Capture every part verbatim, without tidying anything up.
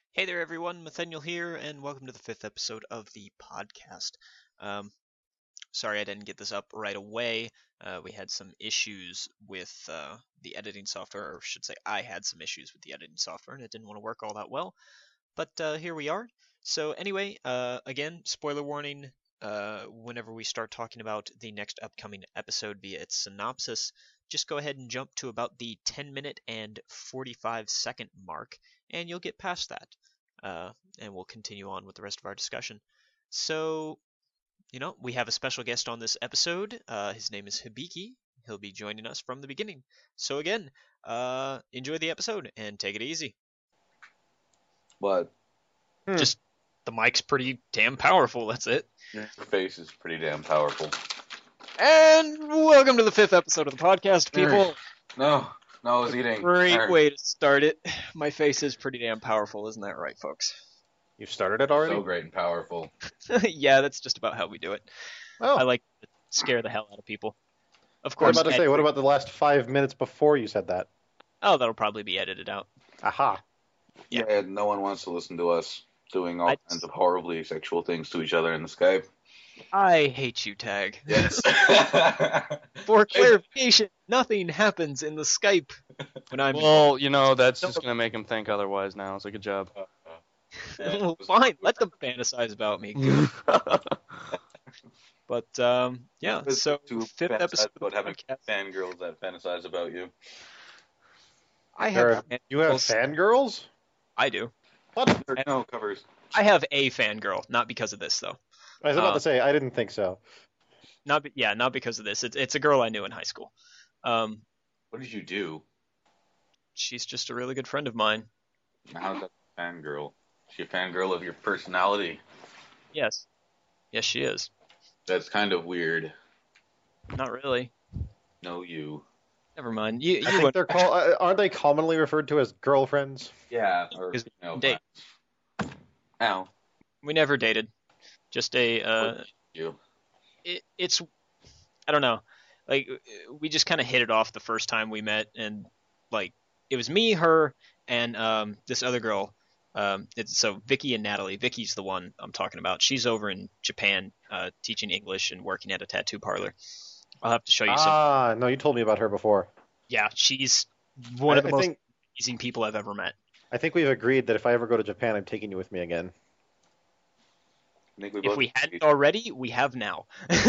Hey there, everyone. Nathaniel here, and welcome to the fifth episode of the podcast. Um, sorry I didn't get this up right away. Uh, we had some issues with uh, the editing software, or I should say, I had some issues with the editing software, and it didn't want to work all that well. But uh, here we are. So, anyway, uh, again, spoiler warning. Uh, whenever we start talking about the next upcoming episode via its synopsis, just go ahead and jump to about the ten minute and forty-five second mark, and you'll get past that. Uh, and we'll continue on with the rest of our discussion. So, you know, we have a special guest on this episode. Uh, his name is Hibiki. He'll be joining us from the beginning. So, again, uh, enjoy the episode and take it easy. What? Hmm. Just the mic's pretty damn powerful. That's it. Your face is pretty damn powerful. And welcome to the fifth episode of the podcast, people. No, no, I was eating. Great Alright. way to start it. My face is pretty damn powerful, isn't that right, folks? You've started it already? So great and powerful. Yeah, that's just about how we do it. Oh, I like to scare the hell out of people. Of I was course. about to say, ed- what about the last five minutes before you said that? Oh, that'll probably be edited out. Aha. Yeah. Yeah. no one wants to listen to us doing all I- kinds of horribly sexual things to each other in the Skype. I hate you, Tag. Yes. For clarification, nothing happens in the Skype when I'm. Well, you know, that's just going to make him think otherwise now. It's a good job. Well, fine, let them fantasize about me. Good. But um, yeah. So to fifth fantasize episode of about the having podcast. fangirls that fantasize about you. I There have. are- you have fangirls. fangirls? I do. What? Or, no, covers. I have a fangirl, not because of this though. I was about Uh, to say, I didn't think so. Not be- yeah, not because of this. It's it's a girl I knew in high school. Um, What did you do? she's just a really good friend of mine. How's that a fangirl? Is she a fangirl of your personality? Yes. Yes, she is. That's kind of weird. Not really. No, you. Never mind. You I you think would they're called. Uh, aren't they commonly referred to as girlfriends? Yeah, or Because you know, date. friends. Ow. we never dated. Just a uh, What you? it, it's I don't know. Like we just kind of hit it off the first time we met, and like it was me, her, and um this other girl. Um, it's so Vicky and Natalie. Vicky's the one I'm talking about. She's over in Japan, uh, teaching English and working at a tattoo parlor. I'll have to show you some. Ah, no, you told me about her before. Yeah, she's one of I, the I most think amazing people I've ever met. I think we've agreed that if I ever go to Japan, I'm taking you with me again. I think we If both we hadn't already, we have now.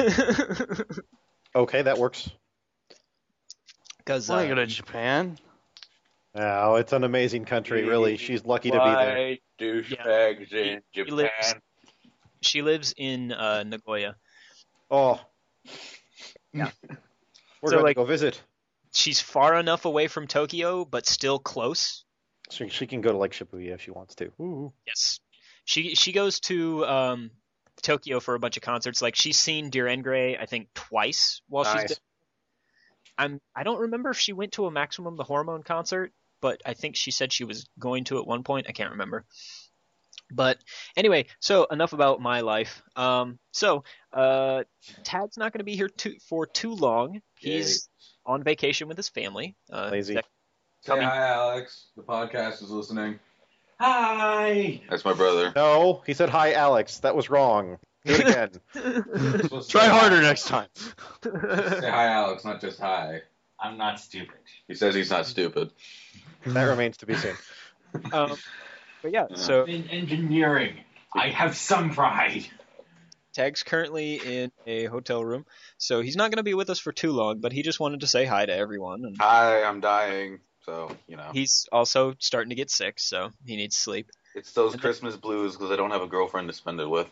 Okay, that works. Because Want to uh, go to Japan? Oh, it's an amazing country, really. She's lucky to be there. Why douchebags in He Japan? lives- she lives in uh, Nagoya. Oh. Yeah. We're So, going like- to go visit. She's far enough away from Tokyo, but still close. She, she can go to like Shibuya if she wants to. Ooh. Yes, she she goes to um, Tokyo for a bunch of concerts. Like she's seen Dear Engray, I think twice while she's Nice. been. I'm I don't remember if she went to a Maximum the Hormone concert, but I think she said she was going to at one point. I can't remember. But anyway, so enough about my life. Um, so uh, Tad's not going to be here too, for too long. He's on vacation with his family. Uh, Lazy. that- Say coming- hi, Alex. The podcast is listening. Hi. That's my brother. No, he said hi, Alex. That was wrong. Do it again. Try harder next time. Say hi, Alex, not just hi. I'm not stupid. He says he's not stupid. That remains to be seen. um, but yeah, Yeah. so In engineering, I have some pride. Tag's currently in a hotel room, so he's not going to be with us for too long, but he just wanted to say hi to everyone. And Hi, I'm dying. So, you know. he's also starting to get sick, so he needs sleep. It's those And then- Christmas blues because I don't have a girlfriend to spend it with.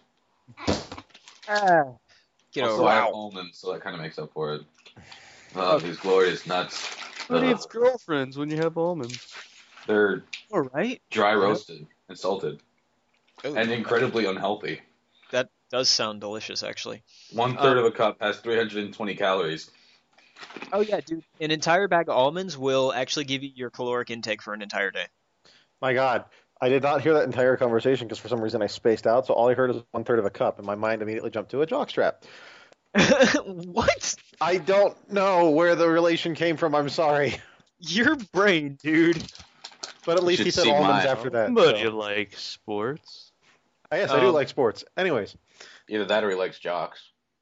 Get also, over I it. have almonds, so that kind of makes up for it. Oh, these glorious nuts. Who Uh, needs girlfriends when you have almonds? they're All right. dry roasted and salted Ooh, and incredibly unhealthy. that does sound delicious, actually. One third Um, of a cup has three hundred twenty calories. Oh yeah, dude. An entire bag of almonds will actually give you your caloric intake for an entire day. My God, I did not hear that entire conversation because for some reason I spaced out. So all I heard is one third of a cup, and my mind immediately jumped to a jockstrap. What? I don't know where the relation came from. I'm sorry. Your brain, dude. But at You least should he said see almonds mine. after that. But so- you like sports? Ah, yes, I do Um, like sports. Anyways, Either that or he likes jocks.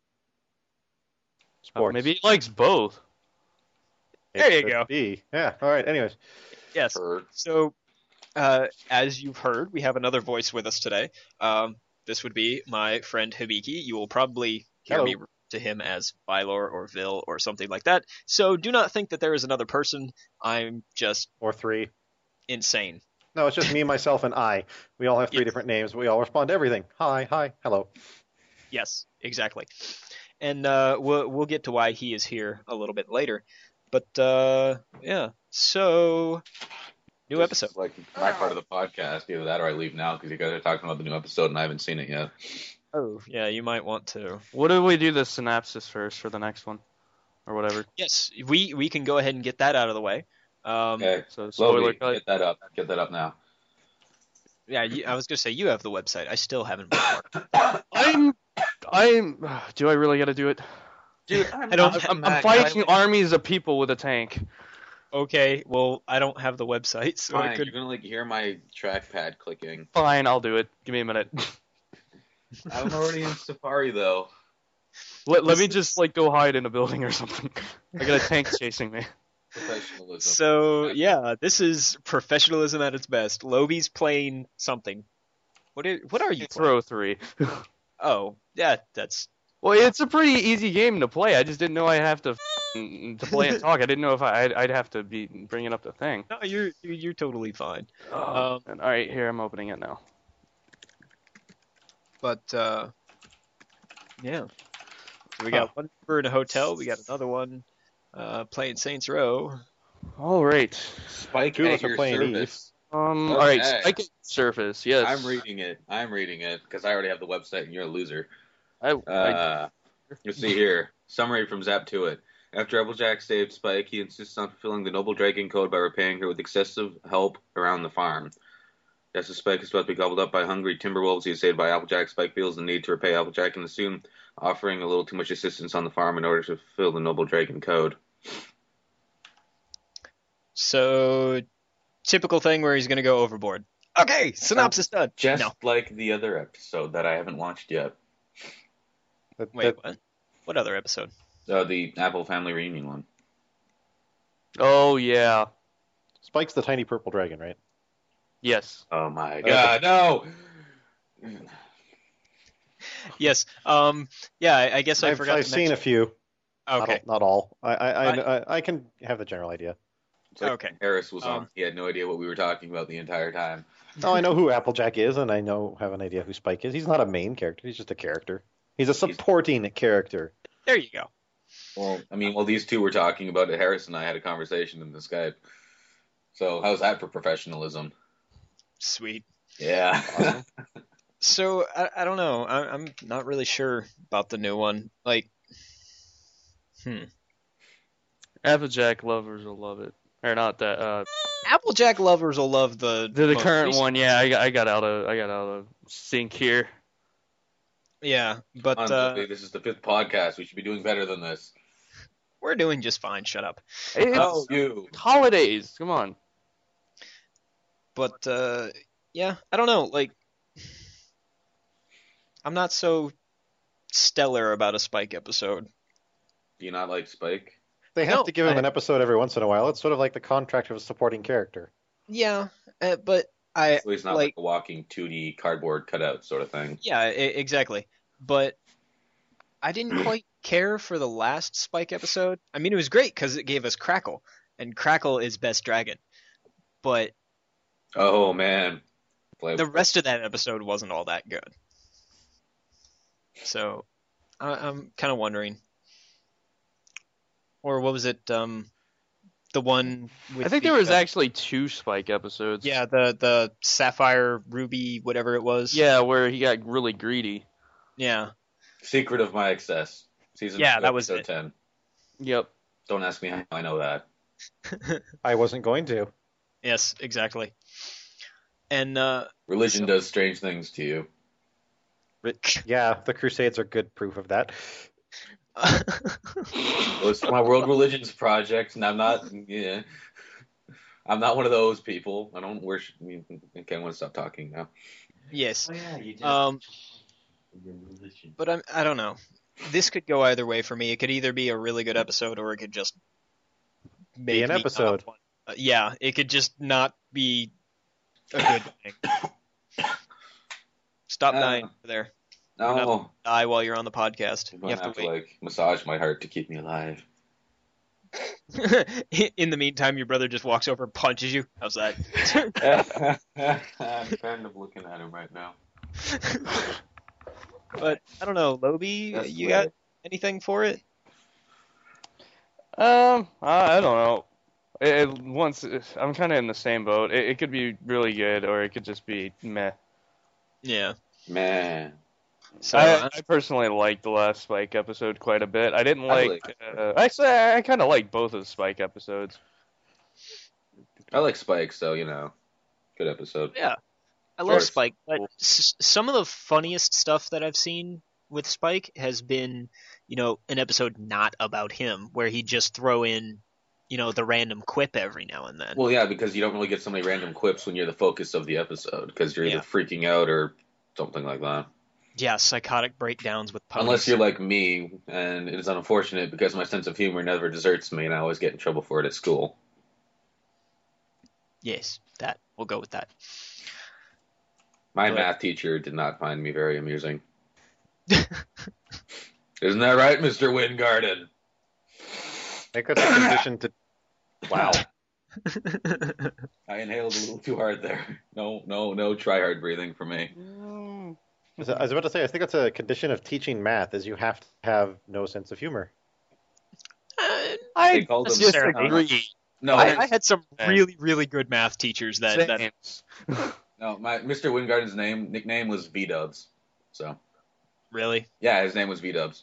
Oh, sports. maybe he likes both. It There you could go. be. Yeah. All right. Anyways, Yes. Or So, uh, as you've heard, we have another voice with us today. Um, this would be my friend Hibiki. You will probably hear Hello. me refer to him as Bylor or Vil or something like that. So do not think that there is another person. I'm just or three. insane. No, it's just me, myself, and I. We all have three Yes. different names. We all respond to everything. Hi, hi, hello. Yes, exactly. And uh, we'll we'll get to why he is here a little bit later. But uh, yeah, so new this episode. is like my part of the podcast. Either that or I leave now because you guys are talking about the new episode and I haven't seen it yet. Oh, yeah, you might want to. What do we do the synopsis first for the next one, or whatever? Yes, we we can go ahead and get that out of the way. Um, Okay, So spoiler Logan, cut. get that up. Get that up now. Yeah, you, I was gonna say you have the website. I still haven't bookmarked. I'm, I'm. Do I really got to do it? Dude, I don't- I'm, I'm fighting armies of people with a tank. Okay, well, I don't have the website, so I Fine, could. you're gonna like hear my trackpad clicking. Fine, I'll do it. Give me a minute. I'm already in Safari though. Let, let me just like go hide in a building or something. I got a tank chasing me. Professionalism. So yeah, this is professionalism at its best. Lobi's playing something. What are what are you playing? Throw three. Oh, yeah, that's Well, it's a pretty easy game to play. I just didn't know I'd have to f- to play and talk. I didn't know if I, I'd, I'd have to be bringing up the thing. no, you're you're, you're totally fine. Oh, Um, and, all right, here I'm opening it now. But uh, yeah, so we got one for in a hotel. We got another one uh, playing Saints Row. All right. Spike Two of at us are your playing service. Um. Okay. All right. Spike at surface. Yes. I'm reading it. I'm reading it because I already have the website and you're a loser. I, I, Uh, let's see here. Summary from Zap to It. After Applejack saved Spike, he insists on fulfilling the Noble Dragon Code by repaying her with excessive help around the farm. Just as Spike is about to be gobbled up by hungry timber wolves he is saved by Applejack, Spike feels the need to repay Applejack and is soon offering a little too much assistance on the farm in order to fulfill the Noble Dragon Code. So typical thing where he's gonna go overboard. Okay, synopsis done. Just No, like the other episode that I haven't watched yet. That, wait, that- what? What other episode? Uh, the Apple Family Reunion one. oh yeah. Spike's the tiny purple dragon, right? Yes. Oh my god, no! Yes. Um. Yeah, I, I guess I I've, forgot. I've to seen a mention- few. Not Okay. all. Not all. I, I, I, I, I can have the general idea. It's like Okay. Harris was on. Um, He had no idea what we were talking about the entire time. No, I know who Applejack is, and I know have an idea who Spike is. He's not a main character. He's just a character. He's a supporting character. There you go. Well, I mean, well, these two were talking about it. Harris and I had a conversation in the Skype. So how's that for professionalism? Sweet. Yeah. Awesome. So I, I don't know. I, I'm not really sure about the new one. Like, hmm. Applejack lovers will love it. Or not that. Uh, Applejack lovers will love the the, the most current recent- one. Yeah, I got, I got out of I got out of sync here. Yeah, but Come on, uh, Sophie, this is the fifth podcast. We should be doing better than this. we're doing just fine. Shut up. It's Oh, you. holidays. Come on. But uh, yeah, I don't know. Like, I'm not so stellar about a Spike episode. Do you not like Spike? They have No, to give him I- an episode every once in a while. It's sort of like the contract of a supporting character. Yeah, uh, but I So he's not like, like a walking two D cardboard cutout sort of thing. yeah, I- exactly. But I didn't quite care for the last Spike episode. I mean, it was great because it gave us Crackle, and Crackle is best dragon. But Oh, man. Play- the rest of that episode wasn't all that good. So I, I'm kind of wondering. Or what was it? Um, the one with I think the, there was uh, actually two Spike episodes. yeah, the the Sapphire Ruby whatever it was. Yeah, where he got really greedy. Yeah. Secret of My Excess. Season Yeah, two, that was episode it. ten. Yep. Don't ask me how I know that. I wasn't going to. Yes, exactly. And uh, Religion So- does strange things to you. Yeah, the Crusades are good proof of that. Well, it's my World Religions Project, and I'm not. Yeah. I'm not one of those people. I don't worship. Okay, I want to stop talking now. Yes. Oh yeah, you did. Um, Your religion. but I'm, I don't know. This could go either way for me. It could either be a really good episode, or it could just make Be an me not episode. want- uh, yeah, it could just not be a good thing. Stop Uh, dying over there. No, Die while you're on the podcast. I'm You gonna have have to to wait. like massage my heart to keep me alive. In the meantime, your brother just walks over and punches you. How's that? I'm kind of looking at him right now. But I don't know, Lobi, That's you lit. got anything for it? Um, I, I don't know. It, it- once I'm kind of in the same boat. It, it could be really good, or it could just be meh. Yeah. Man, So I, uh, I personally liked the last Spike episode quite a bit. I didn't I like. Uh, actually, I, I kind of like both of the Spike episodes. I like Spike, so you know, good episode. yeah, I Sure, love it's Spike, but cool. s- some of the funniest stuff that I've seen with Spike has been, you know, an episode not about him, where he just throw in, you know, the random quip every now and then. Well, yeah, because you don't really get so many random quips when you're the focus of the episode, because you're either Yeah. freaking out or something like that. Yeah, psychotic breakdowns with ponies. Unless you're like me, and it is unfortunate because my sense of humor never deserts me, and I always get in trouble for it at school. Yes, that we'll go with that. My But- math teacher did not find me very amusing. Isn't that right, Mister Wingarden? I think that's a condition to. Wow. I inhaled a little too hard there. No, no, no try hard breathing for me. So I was about to say, I think that's a condition of teaching math, is you have to have no sense of humor. Uh, They I called him disagree. No, I, I had some Yeah. really, really good math teachers that, that James. no. My Mister Wingarden's name nickname was V Dubs. So really, yeah, his name was V Dubs.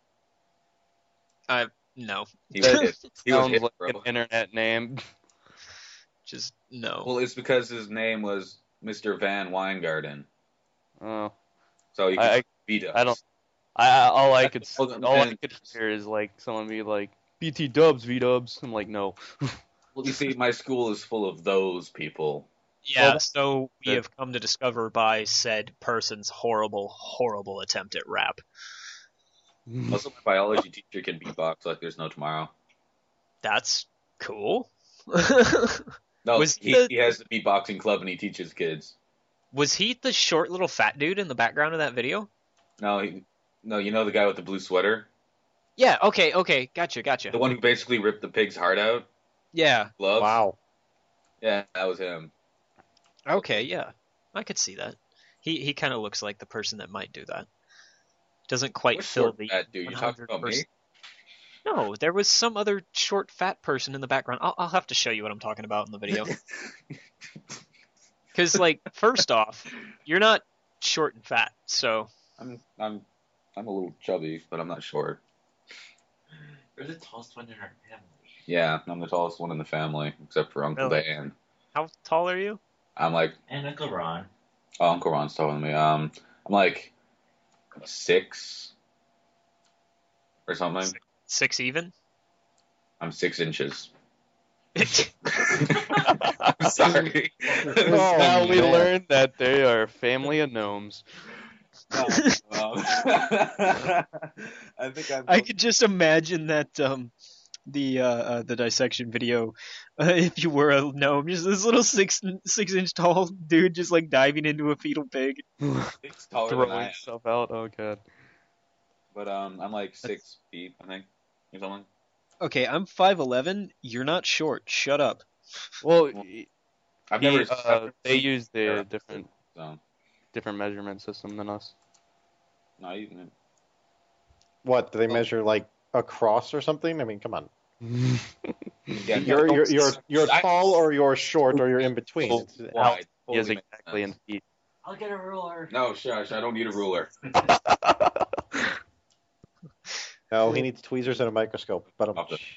no, He was That hit. He was Sounds hit, like bro. an internet name. just no. Well, it's because his name was Mister Van Weingarten. Oh, So he I- could V Dubs. I don't- I, I all I could Hold on, all I man. could hear is like someone be like B T Dubs, V Dubs. I'm like, no. Well, you see, my school is full of those people. Yeah, Well, so we that- have come to discover by said person's horrible, horrible attempt at rap. Also, my biology teacher can beatbox like there's no tomorrow. That's cool. No, Was he, the- he has the beatboxing club and he teaches kids. Was he the short little fat dude in the background of that video? No, he, no, you know the guy with the blue sweater, Yeah, okay, okay, gotcha, gotcha. the one who basically ripped the pig's heart out. Yeah, Gloves. Wow. Yeah, that was him. okay, yeah. I could see that. He he kind of looks like the person that might do that. Doesn't quite What fill short the fat dude? You talking about me? one hundred percent. No, there was some other short fat person in the background. I'll, I'll have to show you what I'm talking about in the video. Because, like, first off, you're not short and fat, so I'm I'm I'm a little chubby, but I'm not short. You're the tallest one in our family. Yeah, I'm the tallest one in the family, except for Uncle Really? Dan. how tall are you? I'm like, And Uncle Ron. oh, Uncle Ron's taller than me. Um, I'm like six or something. Six. Six even? I'm six inches. Oh, I'm sorry. Oh, now we man. learned that they are a family of gnomes. Um, I think I'm. I could just imagine that um, the uh, uh, the dissection video. Uh, if you were a gnome, just this little six six inch tall dude just like diving into a fetal pig. It's taller than I Throwing am, stuff out. Oh god. but um, I'm like six feet, I think, or something. Okay, I'm five eleven. You're not short. Shut up. Well, I've he, never. uh, I've never they seen use the Sarah, different So, different measurement system than us. not even. What, do they Oh. measure, like, across or something? I mean, come on. Yeah, You're, you're, you're, you're I- tall or you're short or you're in between. Oh, It's- wide. He is Totally makes exactly in sense. feet. I'll get a ruler. No, shush! I don't need a ruler. No, he needs tweezers and a microscope. But um, Off the-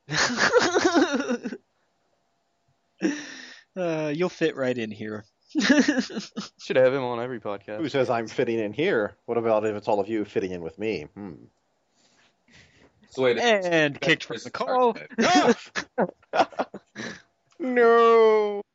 uh, you'll fit right in here. Should have him on every who podcast. says I'm fitting in here? What about if it's all of you fitting in with me? Hmm. So wait, And kicked from the call. No.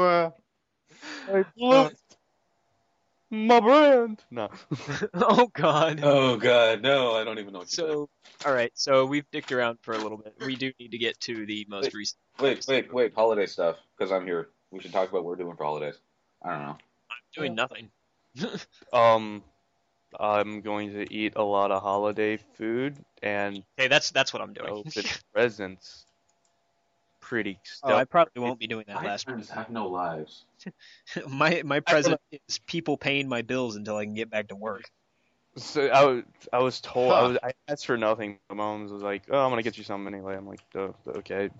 I blew my brand. No. Oh God. Oh God, no! I don't even know what you're So, all right. So we've dicked around for a little bit. We do need to get to the most Wait. recent. saying. Wait, wait, wait! Holiday stuff, because I'm here. We should talk about what we're doing for holidays. I don't know. Doing nothing. Um, I'm going to eat a lot of holiday food and Okay, that's that's what I'm doing. open presents. Pretty Oh, I stuff. probably won't be doing that My last. friends have no lives. My my present is people paying my bills until I can get back to work. So I was, I was told, I Huh. was, I asked for nothing. My mom was like, "Oh, I'm gonna get you something anyway." I'm like, "Oh, okay."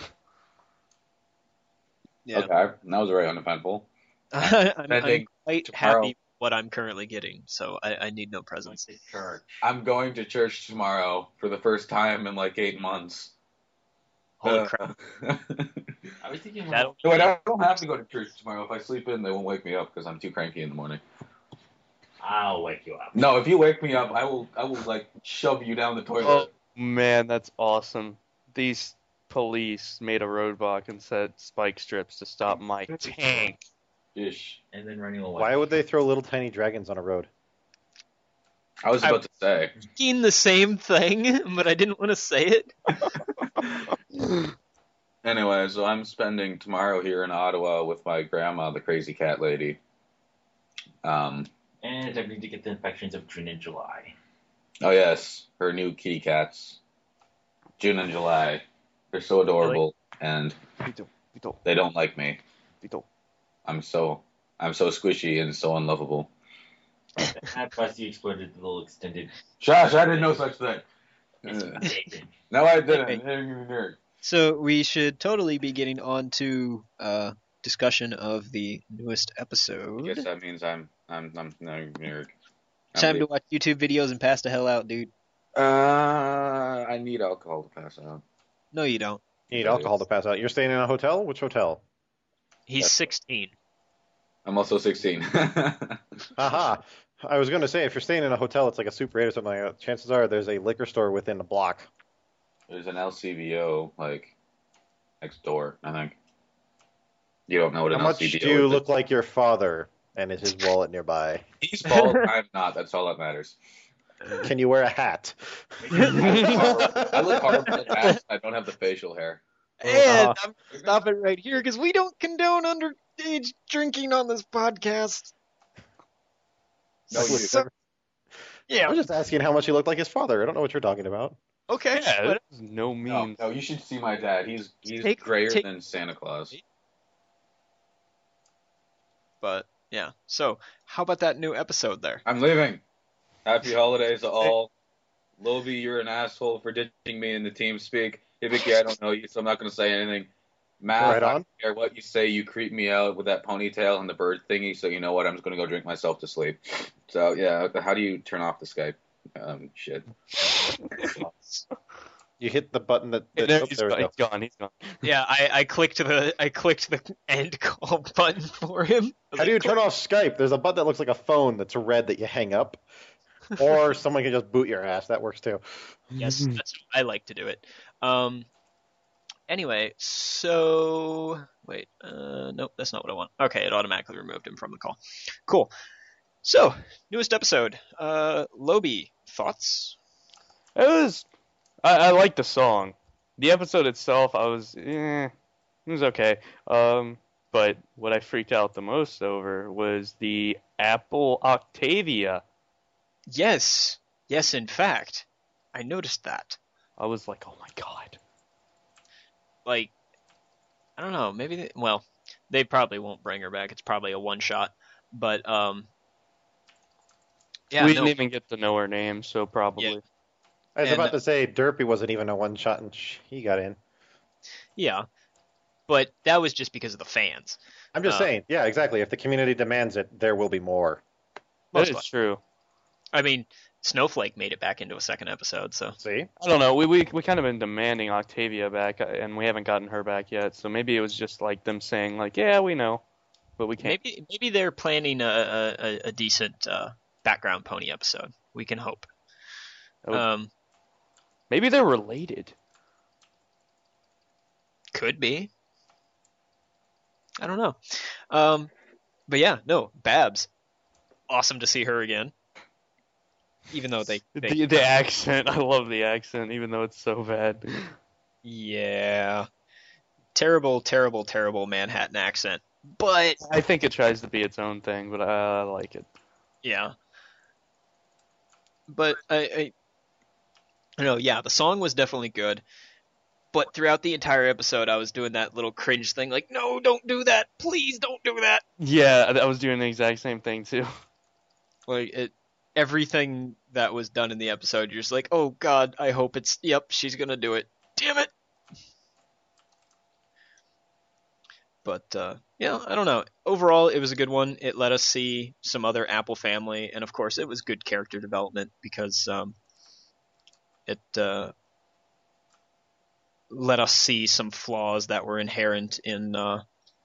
Yeah. Okay, that was very uneventful. I'm, I'm Spending quite tomorrow- happy with what I'm currently getting, so I, I need no presents. to church. I'm going to church tomorrow for the first time in like eight months. Holy Uh, crap! I was thinking That'll- No, wait, I don't have to go to church tomorrow. If I sleep in, they won't wake me up because I'm too cranky in the morning. I'll wake you up. No, if you wake me up, I will, I will like shove you down the toilet. Oh man, that's awesome. These police made a roadblock and set spike strips to stop my tank. Ish. And then running away. Why would they throw little tiny dragons on a road? I was about to say. Thinking the same thing, but I didn't want to say it. Anyway, so I'm spending tomorrow here in Ottawa with my grandma, the crazy cat lady. Um. And I need to get the infections of June and July. Oh yes, her new kitty cats. June and July. They're so adorable, and Vito, Vito, they don't like me. Vito. I'm so, I'm so squishy and so unlovable. That plus you exploded the little extended. Josh, I didn't know such thing. It's Uh, amazing. no, I didn't. So we should totally be getting on to uh, discussion of the newest I episode. guess that means I'm, I'm, I'm, no, nerd. I'm Time the- to watch YouTube videos and pass the hell out, dude. Uh, I need alcohol to pass out. No, you don't. You need Right. alcohol to pass out. You're staying in a hotel? Which hotel? He's Yes. sixteen. I'm also sixteen. Haha. I was going to say, if you're staying in a hotel, it's like a Super eight or something like that. Chances are there's a liquor store within the block. There's an L C B O like next door, I think. You don't know what an How much L C B O do you is. look like your father? And is his wallet nearby? He's bald. I'm not. That's all that matters. Can you wear a hat? I look horrible at that. I don't have the facial hair. And Uh, I'm gonna stop it right here because we don't condone underage drinking on this podcast. No, you So- I yeah. was just asking how much he looked like his father. I don't know what you're talking about. Okay. Yeah, but- there's no No, means. no, you should see my dad. He's he's Take- grayer take- than Santa Claus. But yeah. So how about that new episode there? I'm leaving. Happy holidays to all. Lobi, you're an asshole for ditching me in the team speak. Hibiki, I don't know you, so I'm not going to say anything. Matt, Right I on. don't care what you say. You creep me out with that ponytail and the bird thingy, so you know what? I'm just going to go drink myself to sleep. So, yeah, how do you turn off the Skype? Um, shit. You hit the button that. that There- oh, he's, there we gone, go. he's gone. He's gone. Yeah, I, I clicked the I clicked the end call button for him. I was How do you like, turn off Skype? There's a button that looks like a phone that's red that you hang up. Or someone can just boot your ass. That works too. Yes, that's I like to do it. Um. Anyway, so wait. Uh, nope, that's not what I want. Okay, it automatically removed him from the call. Cool. So, newest episode. Uh, Lobi, thoughts? It was. I, I liked the song. The episode itself, I was. Eh, it was okay. Um, but what I freaked out the most over was the Apple Octavia. Yes, yes. In fact, I noticed that. I was like, oh my god. Like, I don't know. Maybe they, well, they probably won't bring her back. It's probably a one shot. But um. Yeah, we no. didn't even get to know her name, so probably. Yeah. I was And- about to say Derpy wasn't even a one shot and he got in. Yeah, but that was just because of the fans. I'm just Uh, saying, yeah, exactly. If the community demands it, there will be more. That Most is of- true. I mean, Snowflake made it back into a second episode, so See? I don't know. We we we kind of been demanding Octavia back, uh, and we haven't gotten her back yet. So maybe it was just like them saying like, yeah, we know, but we can't. maybe maybe they're planning a a, a- a decent uh, background pony episode. We can hope. That would- Um, Maybe they're related. could be. I don't know. Um, but yeah, no, Babs, awesome to see her again. Even though they, they The, the accent, I love the accent, even though it's so bad. yeah, terrible, terrible, terrible Manhattan accent. But I think it tries to be its own thing, but I, I like it. yeah, but I, I, I don't know. Yeah, the song was definitely good. But throughout the entire episode, I was doing that little cringe thing, like, no, don't do that, please don't do that. Yeah, I I was doing the exact same thing too. Like it, everything that was done in the episode, you're just like, oh god, I hope it's, yep, she's gonna do it. Damn it. But uh, yeah, I don't know. Overall, it was a good one. It let us see some other Apple family, and of course, it was good character development because um, it uh, let us see some flaws that were inherent in uh,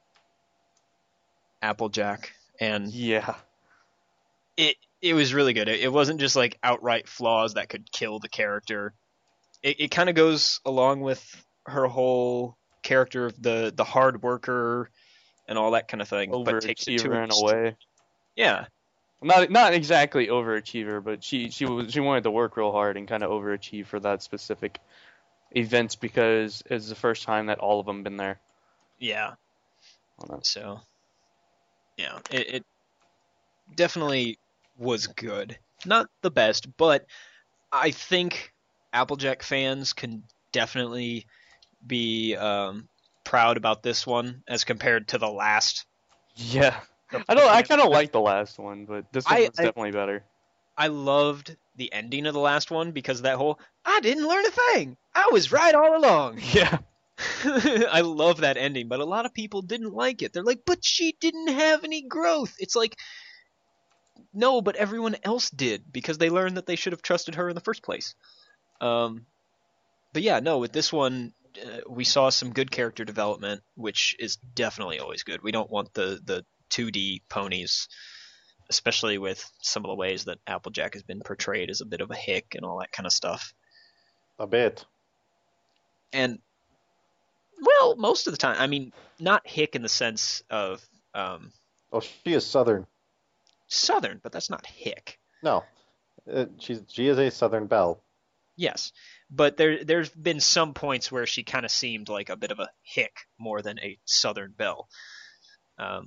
Applejack, and Yeah. it it was really good. It, it wasn't just like outright flaws that could kill the character. It it kind of goes along with her whole character of the the hard worker and all that kind of thing, but takes it to Overachiever an in a extreme. way. Yeah, Not not exactly overachiever, but she she was she wanted to work real hard and kind of overachieve for that specific events because it's the first time that all of them been there. yeah. Hold on. So yeah, it, it definitely was good. Not the best, but I think Applejack fans can definitely be um, proud about this one as compared to the last. Yeah, the- I don't. I the- kind of like the last one, but this I- one's I- definitely better. I loved the ending of the last one because of that whole I didn't learn a thing. I was right all along. Yeah, I love that ending, but a lot of people didn't like it. They're like, but she didn't have any growth. It's like, no, but everyone else did because they learned that they should have trusted her in the first place. Um, but yeah, no, with this one, uh, we saw some good character development, which is definitely always good. We don't want the, the two D ponies, especially with some of the ways that Applejack has been portrayed as a bit of a hick and all that kind of stuff. A bit. And well, most of the time, I mean, not hick in the sense of um, Oh, she is Southern. Southern, but that's not hick. No, uh, she's she is a Southern belle. Yes, but there there's been some points where she kind of seemed like a bit of a hick more than a Southern belle. Um,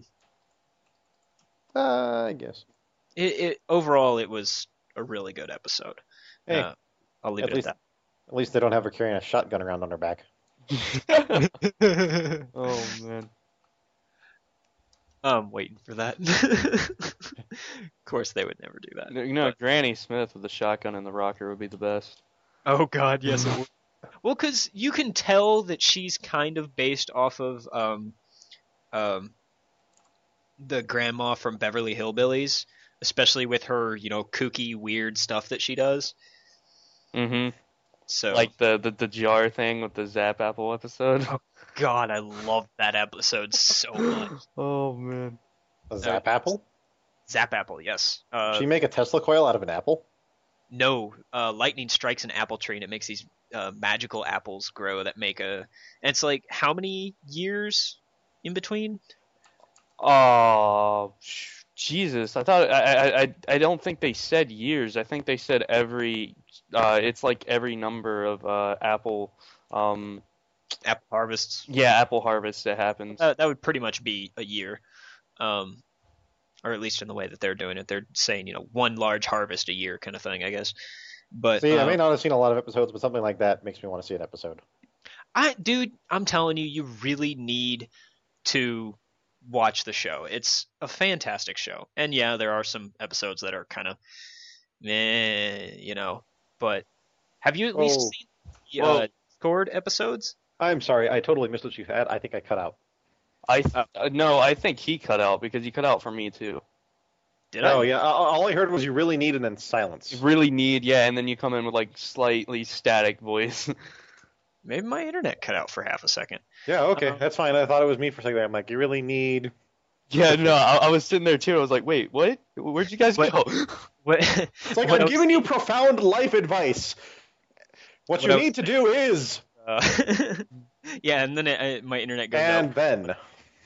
Uh, I guess. it, it overall, it was a really good episode. Hey, Uh, I'll leave at it least at at least they don't have her carrying a shotgun around on her back. that. oh man. I'm waiting for that. Of course, they would never do that. You know, But- Granny Smith with the shotgun and the rocker would be the best. Oh God, yes it would. Well, because you can tell that she's kind of based off of um, um, the grandma from Beverly Hillbillies, especially with her, you know, kooky, weird stuff that she does. Mm-hmm. So, Like the, the the jar thing with the Zap Apple episode. God, I loved that episode so much. Oh man. A Zap apple? Zap Apple, yes. Uh, Did she make a Tesla coil out of an apple? No, uh, lightning strikes an apple tree and it makes these uh, magical apples grow that make a. And it's like how many years in between? Oh, sh- Jesus! I thought I, I I I don't think they said years. I think they said every. Uh, it's like every number of uh apple. Um, Apple harvests. yeah, apple harvest that happens. Uh, that would pretty much be a year, um, or at least in the way that they're doing it. They're saying you know one large harvest a year kind of thing, I guess. But See, I uh, may not have seen a lot of episodes, but something like that makes me want to see an episode. I, dude, I'm telling you, you really need to watch the show. It's a fantastic show, and yeah, there are some episodes that are kind of, meh, you know. But have you at least Oh. seen the Well- uh, Discord episodes? I'm sorry, I totally missed what you had. I think I cut out. I th- uh, no, I think he cut out because he cut out for me too. Did Oh I? yeah, all all I heard was you really need and then silence. You really need, yeah, and then you come in with like slightly static voice. Maybe my internet cut out for half a second. Yeah, okay, Uh-huh. that's fine. I thought it was me for a second. I'm like, you really need. yeah, no, I, I was sitting there too. I was like, wait, what? Where'd you guys What? go? What? It's like what I'm else- giving you profound life advice. What, What you else- need to do is, Uh, yeah, and then it, uh, my internet goes out. and then.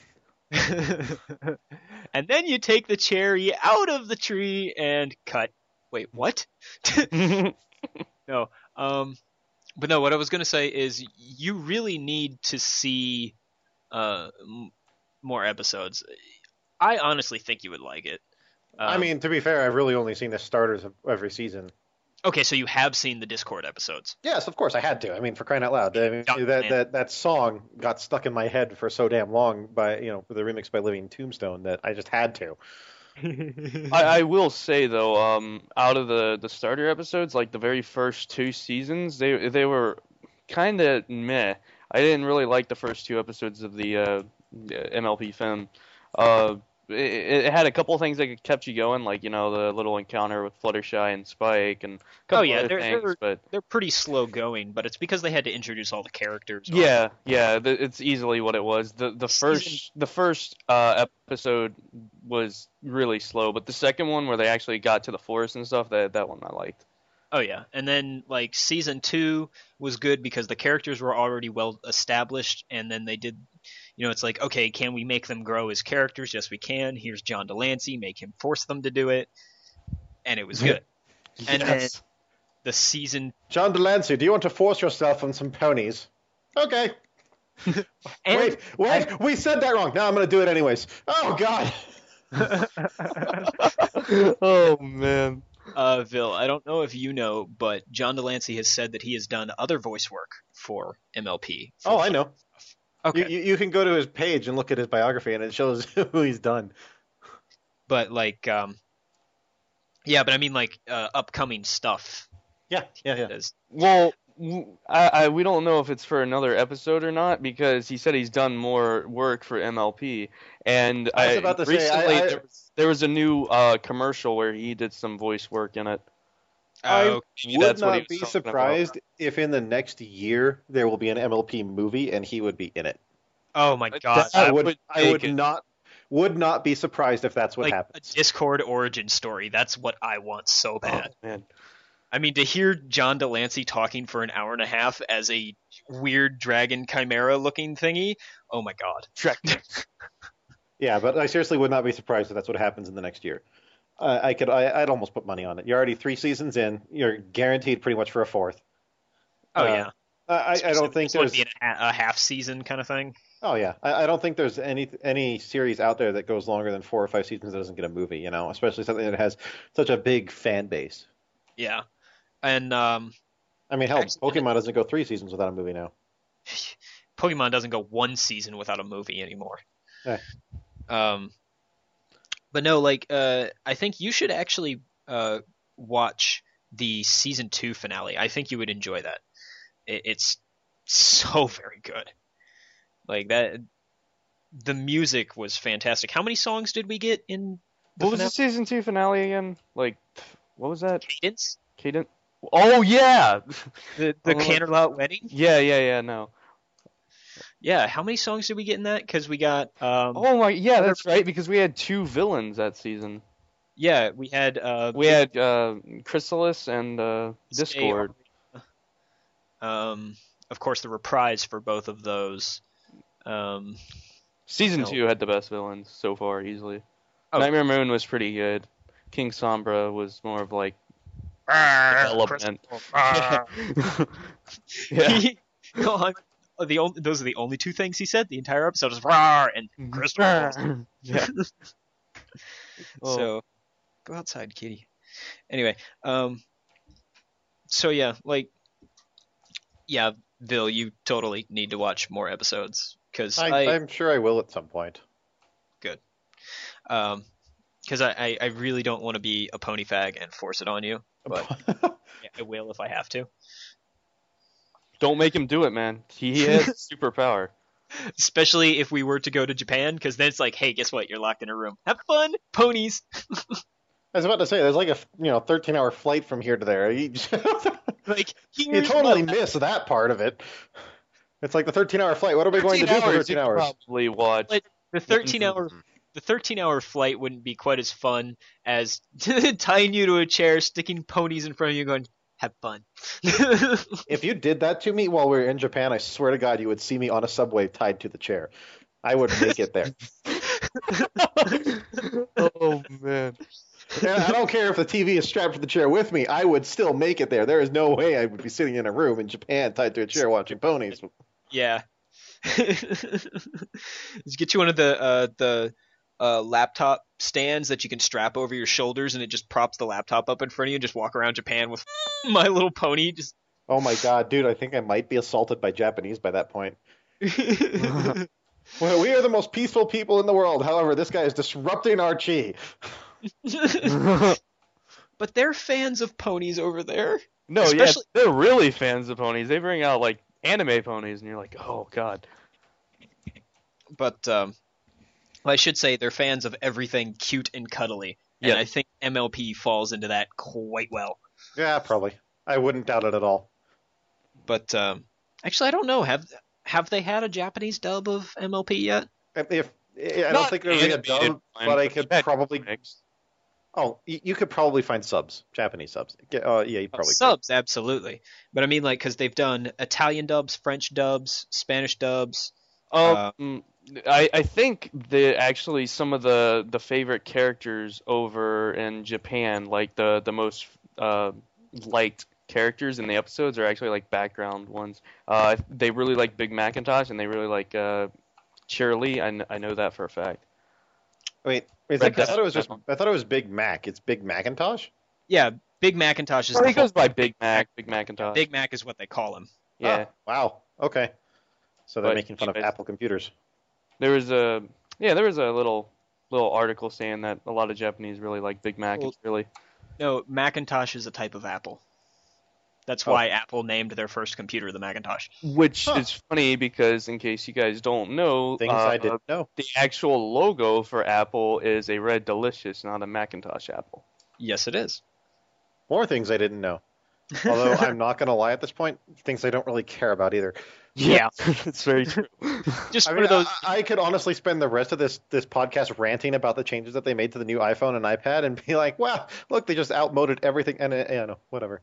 And then you take the cherry out of the tree and cut. Wait, what? No. Um, but no, what I was going to say is you really need to see uh, m- more episodes. I honestly think you would like it. Um, I mean, to be fair, I've really only seen the starters of every season. okay, so you have seen the Discord episodes. Yes, of course, I had to. I mean, for crying out loud, I mean, Yeah, that, man. that that song got stuck in my head for so damn long by you know with the remix by Living Tombstone that I just had to. I, I will say though, um, out of the, the starter episodes, like the very first two seasons, they they were kind of meh. I didn't really like the first two episodes of the uh, M L P film. Uh, it, it had a couple of things that kept you going, like you know the little encounter with Fluttershy and Spike, and a couple Oh, yeah, other they're- things. they're- But They're pretty slow going, but it's because they had to introduce all the characters. yeah, yeah, th- it's easily what it was. The the Season- first the first uh, episode was really slow, but the second one where they actually got to the forest and stuff, that that one I liked. Oh yeah, and then like season two was good because the characters were already well established, and then they did, you know, it's like, okay, can we make them grow as characters? Yes, we can. Here's John Delancey, make him force them to do it, and it was good. And then the season John Delancey, do you want to force yourself on some ponies? Okay. and wait, wait, we said that wrong. Now I'm going to do it anyways. Oh God. Oh man. uh, Vil, I don't know if you know, but John Delancey has said that he has done other voice work for M L P. for- Oh, I know. Okay, You, you, you can go to his page and look at his biography, and it shows who he's done. but like, um, yeah, but I mean like uh, upcoming stuff. Yeah, yeah, yeah. As, Well, w- I, I we don't know if it's for another episode or not because he said he's done more work for M L P, and I was about to say, recently I- I- there, was, there was a new uh, commercial where he did some voice work in it. I Oh, Maybe would that's what he not was be talking surprised if in the next year there will be an M L P movie and he would be in it. oh my God. I I would, would I take would it. not, would not be surprised if that's what like happens. a Discord origin story. That's what I want so bad. Oh, man. I mean, to hear John Delancey talking for an hour and a half as a weird dragon chimera looking thingy. Oh my God. Yeah, but I seriously would not be surprised if that's what happens in the next year. Uh, I could, I, I'd almost put money on it. You're already three seasons in. You're guaranteed pretty much for a fourth. Oh Uh, yeah. I, I- I don't think This would there's. be a, a half season kind of thing. Oh yeah, I, I don't think there's any any series out there that goes longer than four or five seasons that doesn't get a movie. You know, especially something that has such a big fan base. Yeah. And um, I mean, hell, Actually- Pokemon doesn't go three seasons without a movie now. Pokemon doesn't go one season without a movie anymore. Eh. Um, but no, like uh, I think you should actually uh, watch the season two finale. I think you would enjoy that. It, it's so very good. Like that, the music was fantastic. How many songs did we get in the What was the finale? season two finale again? Like, what was that? Cadence? Cadence? Oh yeah, The the Oh, Candlelit Wedding? yeah, yeah, yeah. No. Yeah. How many songs did we get in that? Because we got um, Oh my, yeah, that's right. Because we had two villains that season. yeah, we had uh, We had uh, Chrysalis and uh, Discord. Um, of course, the reprise for both of those. Um, Season No. two had the best villains so far, easily. Oh. Nightmare Moon was pretty good. King Sombra was more of like development. development. Yeah. no, I'm, oh, the only, those are the only two things he said. The entire episode is "Rawr" and Crystal. Yeah. Oh. So, go outside, kitty. Anyway, um, so yeah, like, yeah, Bill, you totally need to watch more episodes because I, I, I'm sure I will at some point. um, because I, I, I really don't want to be a pony fag and force it on you, but I will if I have to. Don't make him do it, man. He has superpower. Especially if we were to go to Japan, because then it's like, hey, guess what? You're locked in a room. Have fun, ponies. I was about to say, there's like a you know thirteen hour flight from here to there. You, Like, you here's totally what- miss that part of it. It's like the thirteen hour flight. What are we going to do for thirteen you hours? Probably watch. Like, the thirteen hour the thirteen hour flight wouldn't be quite as fun as tying you to a chair, sticking ponies in front of you, going, have fun. If you did that to me while we were in Japan, I swear to God, you would see me on a subway tied to the chair. I would make it there. Oh man. And I don't care if the T V is strapped to the chair with me. I would still make it there. There is no way I would be sitting in a room in Japan tied to a chair watching ponies. Yeah. Just get you one of the uh, the uh, laptop stands that you can strap over your shoulders, and it just props the laptop up in front of you, and just walk around Japan with My Little Pony. Just Oh my god, dude! I think I might be assaulted by Japanese by that point. Well, we are the most peaceful people in the world. However, this guy is disrupting our chi. But they're fans of ponies over there. No, Especially- yeah, they're really fans of ponies. They bring out like anime ponies, and you're like, oh god. But um, well, I should say they're fans of everything cute and cuddly, and Yeah. I think M L P falls into that quite well. Yeah, probably. I wouldn't doubt it at all. But um, actually, I don't know. Have have they had a Japanese dub of M L P yet? If, if I don't Not think there'd be a animated dub, one, but I but could that probably. mix. Oh, you, you could probably find subs, Japanese subs. Get- Uh, yeah, you probably could. Subs, absolutely. But I mean, like, because they've done Italian dubs, French dubs, Spanish dubs. Uh, Um, I I think the actually some of the the favorite characters over in Japan, like the the most uh liked characters in the episodes, are actually like background ones. Uh, they really like Big Macintosh, and they really like uh Shirley. I, kn- I know that for a fact. Wait, wait, Red I thought it was Death. just. I thought it was Big Mac. It's Big Macintosh. Yeah, Big Macintosh is Or the he goes full- by Big Mac, Big Macintosh. Big Mac is what they call him. Yeah. Ah, wow. Okay. So they're But making fun of anyways. Apple computers. There was a yeah, there was a little little article saying that a lot of Japanese really like Big Mac. Well- It's really No, Macintosh is a type of Apple. That's Oh. why Apple named their first computer the Macintosh. which Huh. is funny because in case you guys don't know, Things uh, I didn't know. the actual logo for Apple is a red delicious, not a Macintosh apple. Yes, it is. More things I didn't know. Although I'm not going to lie at this point, things I don't really care about either. Yeah. It's very true. Just I one mean, of those. I, I could honestly spend the rest of this this podcast ranting about the changes that they made to the new iPhone and iPad and be like, "Wow, look, they just outmoded everything." And uh, yeah, no, whatever.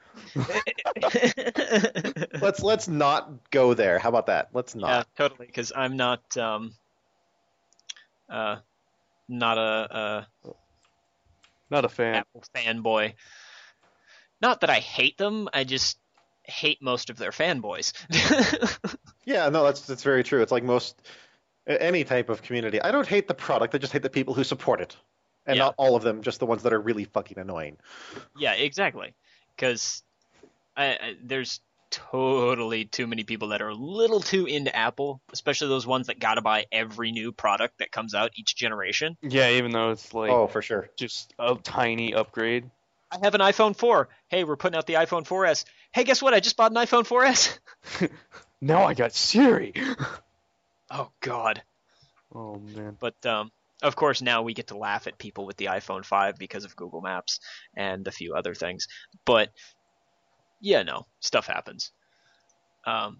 Let's let's not go there. How about that? Let's Yeah, not. totally. Because I'm not um, uh, not a, a Not a fan. Apple fanboy. Not that I hate them. I just hate most of their fanboys. Yeah, no, that's that's very true. It's like most a- any type of community. I don't hate the product. I just hate the people who support it, and Yeah. not all of them. Just the ones that are really fucking annoying. Yeah, exactly. Because I, I, there's totally too many people that are a little too into Apple, especially those ones that gotta buy every new product that comes out each generation. Yeah, even though it's like Oh, for sure. just a tiny upgrade. I have an iPhone four. Hey, we're putting out the iPhone four S. Hey, guess what? I just bought an iPhone four S. Now I got Siri. Oh God. Oh man. But um, of course, now we get to laugh at people with the iPhone five because of Google Maps and a few other things. But yeah, no, stuff happens. Um,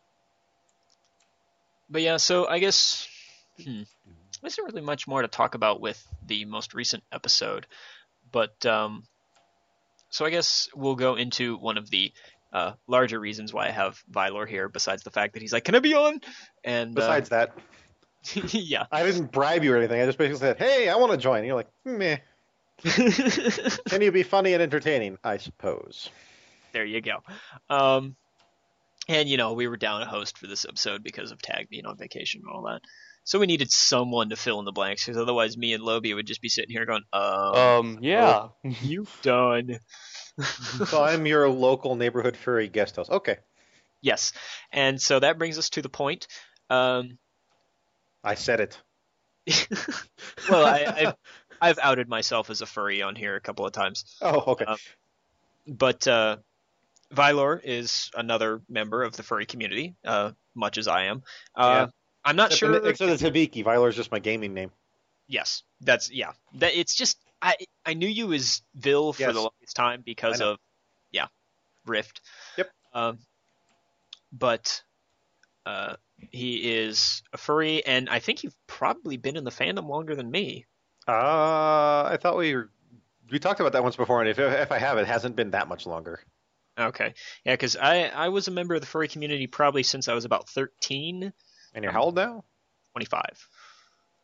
but yeah, so I guess hmm, there isn't really much more to talk about with the most recent episode. But um, so I guess we'll go into one of the uh, larger reasons why I have Vylor here, besides the fact that he's like, "Can I be on?" And uh, Besides that, yeah. I didn't bribe you or anything. I just basically said, "Hey, I want to join." And you're like, "Meh." Can you be funny and entertaining? I suppose. There you go. Um, and, you know, we were down a host for this episode because of Tag being on vacation and all that. So we needed someone to fill in the blanks, because otherwise me and Lobie would just be sitting here going, um, Um. Yeah. you done. So I'm your local neighborhood furry guest host. Okay, Yes. And so that brings us to the point. Um, I said it. well, I, I've, I've outed myself as a furry on here a couple of times. Oh, okay. Um, But uh, Vylor is another member of the furry community, uh, much as I am. Uh, Yeah. I'm not except sure. the, except the Hibiki. Vyler's just my gaming name. Yes, that's yeah. That it's just I I knew you as Vil for Yes. the longest time because I know. of yeah, Rift. Yep. Um, but uh, he is a furry, and I think you've probably been in the fandom longer than me. Uh, I thought we were, we talked about that once before, and if if I have, it hasn't been that much longer. Okay, yeah, because I I was a member of the furry community probably since I was about thirteen, And you're how old now? twenty-five.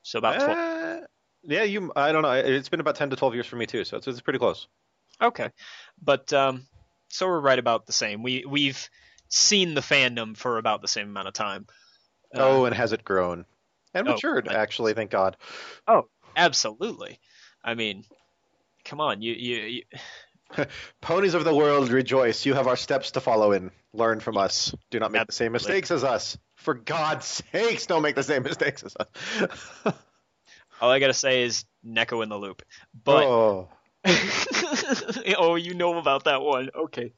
So about twelve. Uh, yeah, you. I don't know. It's been about ten to twelve years for me too, so it's, it's pretty close. Okay, but um, so we're right about the same. We we've seen the fandom for about the same amount of time. Uh, oh, and has it grown and oh, matured? I- Actually, thank God. absolutely. I mean, come on, you you, you Ponies of the world, rejoice! You have our steps to follow in. Learn from us. Do not make the same Absolutely. mistakes as us. For God's sakes, don't make the same mistakes as us. all I gotta say is Neko in the loop. But oh, oh, you know about that one. Okay.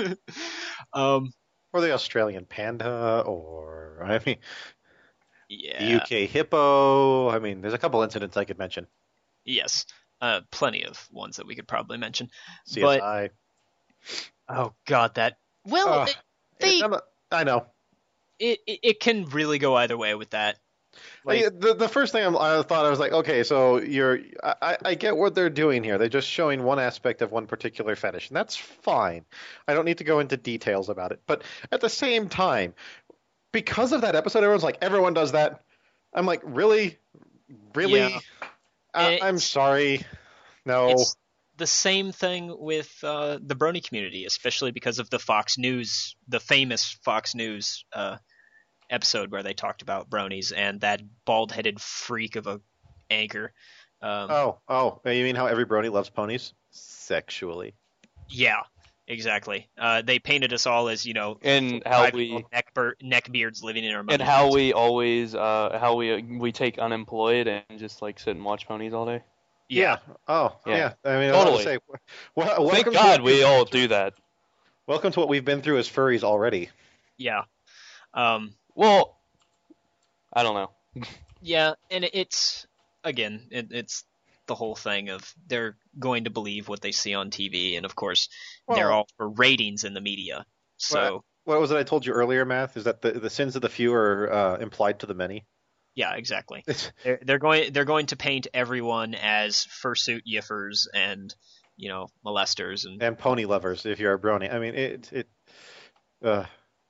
um, or the Australian panda, or I mean, yeah. the U K hippo. I mean, there's a couple incidents I could mention. Yes. Uh, plenty of ones that we could probably mention. C S But I. oh god, that well, Ugh. it, they I'm a- I know. it, it it can really go either way with that. Like, Like, the the first thing I'm, I thought I was like, okay, so you're I, I get what they're doing here. They're just showing one aspect of one particular fetish, and that's fine. I don't need to go into details about it. But at the same time, because of that episode, everyone's like, everyone does that. I'm like, really, really? Yeah. I, It's- I'm sorry. No. It's the same thing with uh, the Brony community, especially because of the Fox News, the famous Fox News uh, episode where they talked about bronies and that bald-headed freak of a anchor. Um, Oh, oh, you mean how every brony loves ponies sexually? Yeah, exactly. Uh, they painted us all as, you know, And how five we neck ber- neckbeards living in our and money. how we always uh how we we take unemployed and just like sit and watch ponies all day. Yeah. Oh, yeah. Yeah. I mean, I was Totally. say, well, welcome Thank to God what we we've- all do that. Welcome to what we've been through as furries already. Yeah. Um, Well, I don't know. yeah, and it's again, it, it's the whole thing of they're going to believe what they see on T V, and of course, they're Well- all for ratings in the media. So What was it I told you earlier, Math? Is that the, the sins of the few are uh, implied to the many? yeah, exactly. It's, They're, they're going they're going to paint everyone as fursuit yiffers and you know molesters and and pony lovers, if you're a brony. I mean, it it. Uh,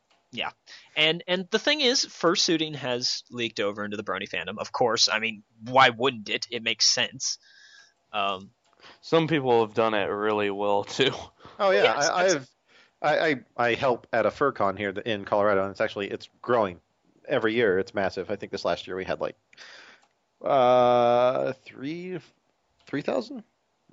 and and the thing is, fursuiting has leaked over into the brony fandom. Of course, I mean, why wouldn't it? It makes sense. Um, Some people have done it really well too. oh yeah, Yes, I, that's- I've I, I I help at a fur con here in Colorado, and it's actually it's growing every year. It's massive. I think this last year we had like uh three three thousand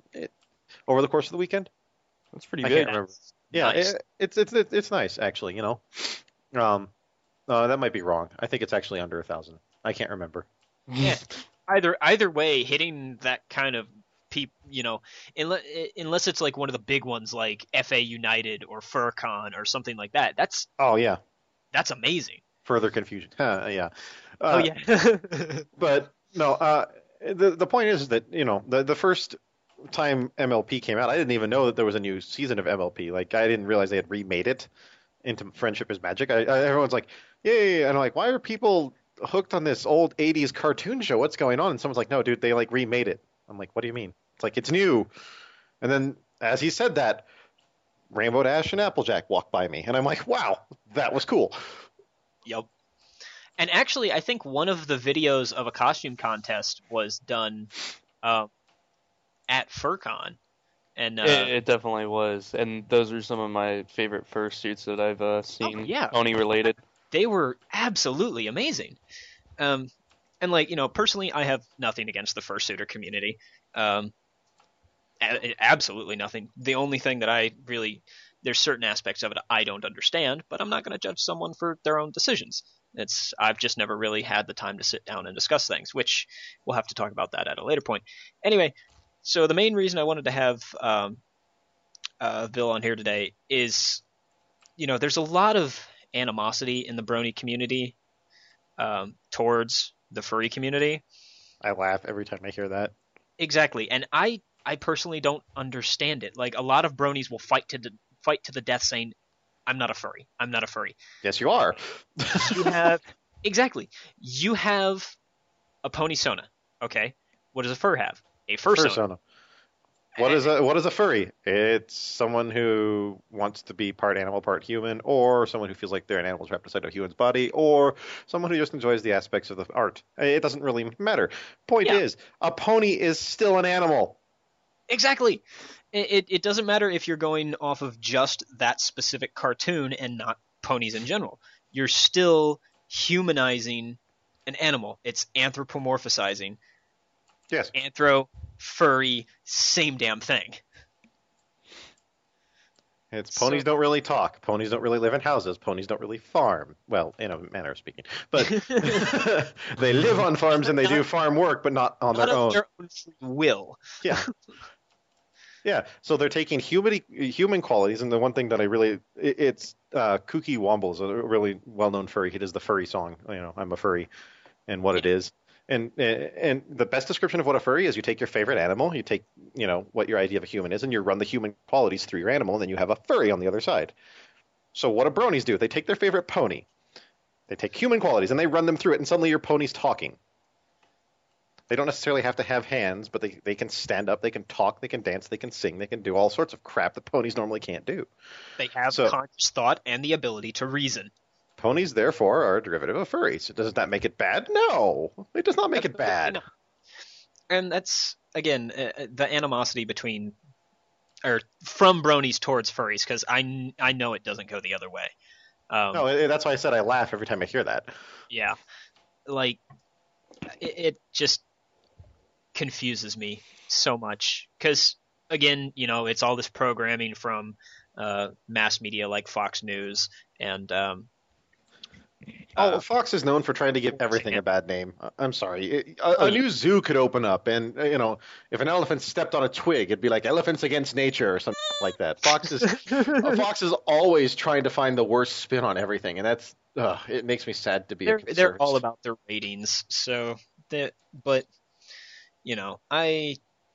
over the course of the weekend. That's pretty I good. can't remember. Yeah, nice. it, it's it's it's it's nice actually. You know, um, uh, that might be wrong. I think it's actually under a thousand. I can't remember. Yeah. either either way, hitting that kind of peop, you know, unless, unless it's like one of the big ones like F A United or FurCon or something like that. That's Oh yeah, that's amazing. further confusion. Uh, yeah. oh Uh, yeah. But no, uh, the the point is that you know the the first time M L P came out, I didn't even know that there was a new season of M L P. Like I didn't realize they had remade it into Friendship is Magic. I, I, everyone's like, yay! And I'm like, why are people hooked on this old eighties cartoon show? What's going on? And someone's like, no, dude, they like remade it. I'm like, what do you mean? It's like it's new. And then as he said that, Rainbow Dash and Applejack walked by me, and I'm like, wow, that was cool. Yep. And actually, I think one of the videos of a costume contest was done uh, at FurCon, and uh, It, it definitely was, and those are some of my favorite fursuits that I've uh, seen. Oh, yeah. Pony related. they were absolutely amazing. Um, and like you know, personally, I have nothing against the fursuiter community. Um, a- absolutely nothing. The only thing that I really there's certain aspects of it I don't understand, but I'm not going to judge someone for their own decisions. It's I've just never really had the time to sit down and discuss things, which we'll have to talk about that at a later point. Anyway, so the main reason I wanted to have um, uh, Bill on here today is, you know, there's a lot of animosity in the brony community um, towards the furry community. I laugh every time I hear that. Exactly, and I I personally don't understand it. Like a lot of bronies will fight to the fight to the death, saying, "I'm not a furry. I'm not a furry." Yes, you are. You have exactly. You have a pony sona. Okay, what does a fur have? A fur sona. Persona. What is a what is a furry? It's someone who wants to be part animal, part human, or someone who feels like they're an animal trapped inside a human's body, or someone who just enjoys the aspects of the art. It doesn't really matter. Point Yeah. is, a pony is still an animal. Exactly. It, it it doesn't matter if you're going off of just that specific cartoon and not ponies in general. You're still humanizing an animal. It's anthropomorphizing. Yes. Anthro, furry, same damn thing. It's So- ponies don't really talk. Ponies don't really live in houses. Ponies don't really farm. Well, in a manner of speaking. But they live on farms and they do farm work, but not on Not their of own. their own free will. Yeah. Yeah, so they're taking human human qualities, and the one thing that I really it, it's uh, Kooky Womble is a really well-known furry. He does the furry song, you know, I'm a furry, and what it is, and and the best description of what a furry is, you take your favorite animal, you take you know what your idea of a human is, and you run the human qualities through your animal, and then you have a furry on the other side. So what do bronies do? They take their favorite pony, they take human qualities, and they run them through it, and suddenly your pony's talking. They don't necessarily have to have hands, but they, they can stand up, they can talk, they can dance, they can sing, they can do all sorts of crap that ponies normally can't do. They have So- conscious thought and the ability to reason. Ponies, therefore, are a derivative of furries. Does that make it bad? No, it does not make it Absolutely bad. not. And that's, again, uh, the animosity between, or from bronies towards furries, because I, kn- I know it doesn't go the other way. Um, No, it- that's why I said I laugh every time I hear that. Yeah. Like, it, it just confuses me so much. Because, again, you know, it's all this programming from uh, mass media like Fox News and. Um, Oh, uh, Fox is known for trying to give everything a bad name. I- I'm sorry. It- A, Oh, a yeah. new zoo could open up, and uh, you know, if an elephant stepped on a twig, it'd be like Elephants Against Nature or something like that. Fox is uh, Fox is always trying to find the worst spin on everything, and that's uh, it makes me sad to be. a they're they're all conservative. about their ratings. So that, but you know, I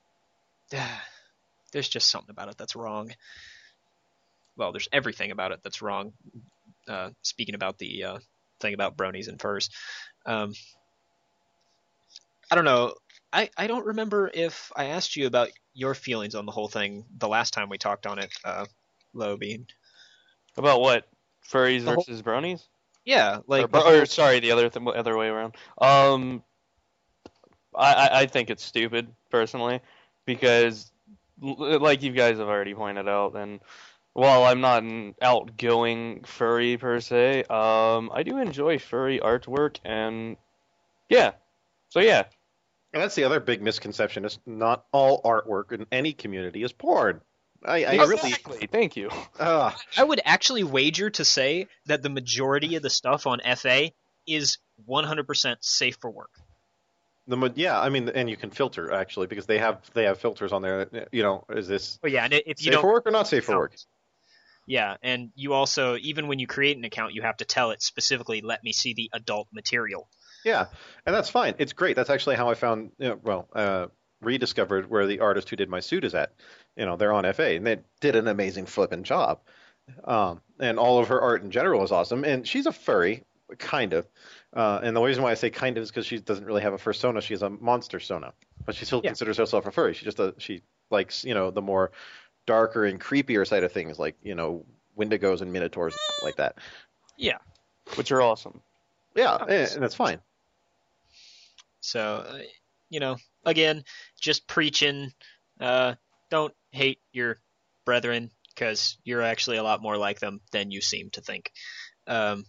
there's just something about it that's wrong. Well, there's everything about it that's wrong. Uh, speaking about the uh, thing about bronies and furs, um, I don't know. I, I don't remember if I asked you about your feelings on the whole thing the last time we talked on it, uh, Low Bean. About what? Furries The whole- versus bronies? Yeah, like or, the or, whole- sorry, the other th- other way around. Um, I, I I think it's stupid personally because, l- like you guys have already pointed out, and while I'm not an outgoing furry per se, um, I do enjoy furry artwork, and yeah, so yeah, And that's the other big misconception: is not all artwork in any community is porn. I, I really, exactly. Thank you. uh, I would actually wager to say that the majority of the stuff on F A is one hundred percent safe for work. the mo- yeah, I mean, and you can filter actually because they have they have filters on there. You know, is this But yeah, and if you safe don't, for work or not safe for work? yeah, and you also, even when you create an account, you have to tell it specifically, let me see the adult material. Yeah, and that's fine. It's great. That's actually how I found, you know, well, uh, rediscovered where the artist who did my suit is at. You know, they're on F A, and they did an amazing flipping job. Um, and all of her art in general is awesome. And she's a furry, kind of. Uh, and the reason why I say kind of is because she doesn't really have a fursona. She has a monster sona, but she still Yeah. considers considers herself a furry. She just uh, she likes, you know, the more darker and creepier side of things, like you know, Wendigos and Minotaurs and stuff like that. Yeah. Which are awesome. Yeah, Oh, and, and that's fine. So, uh, you know, again, just preaching, uh, don't hate your brethren, because you're actually a lot more like them than you seem to think. Um,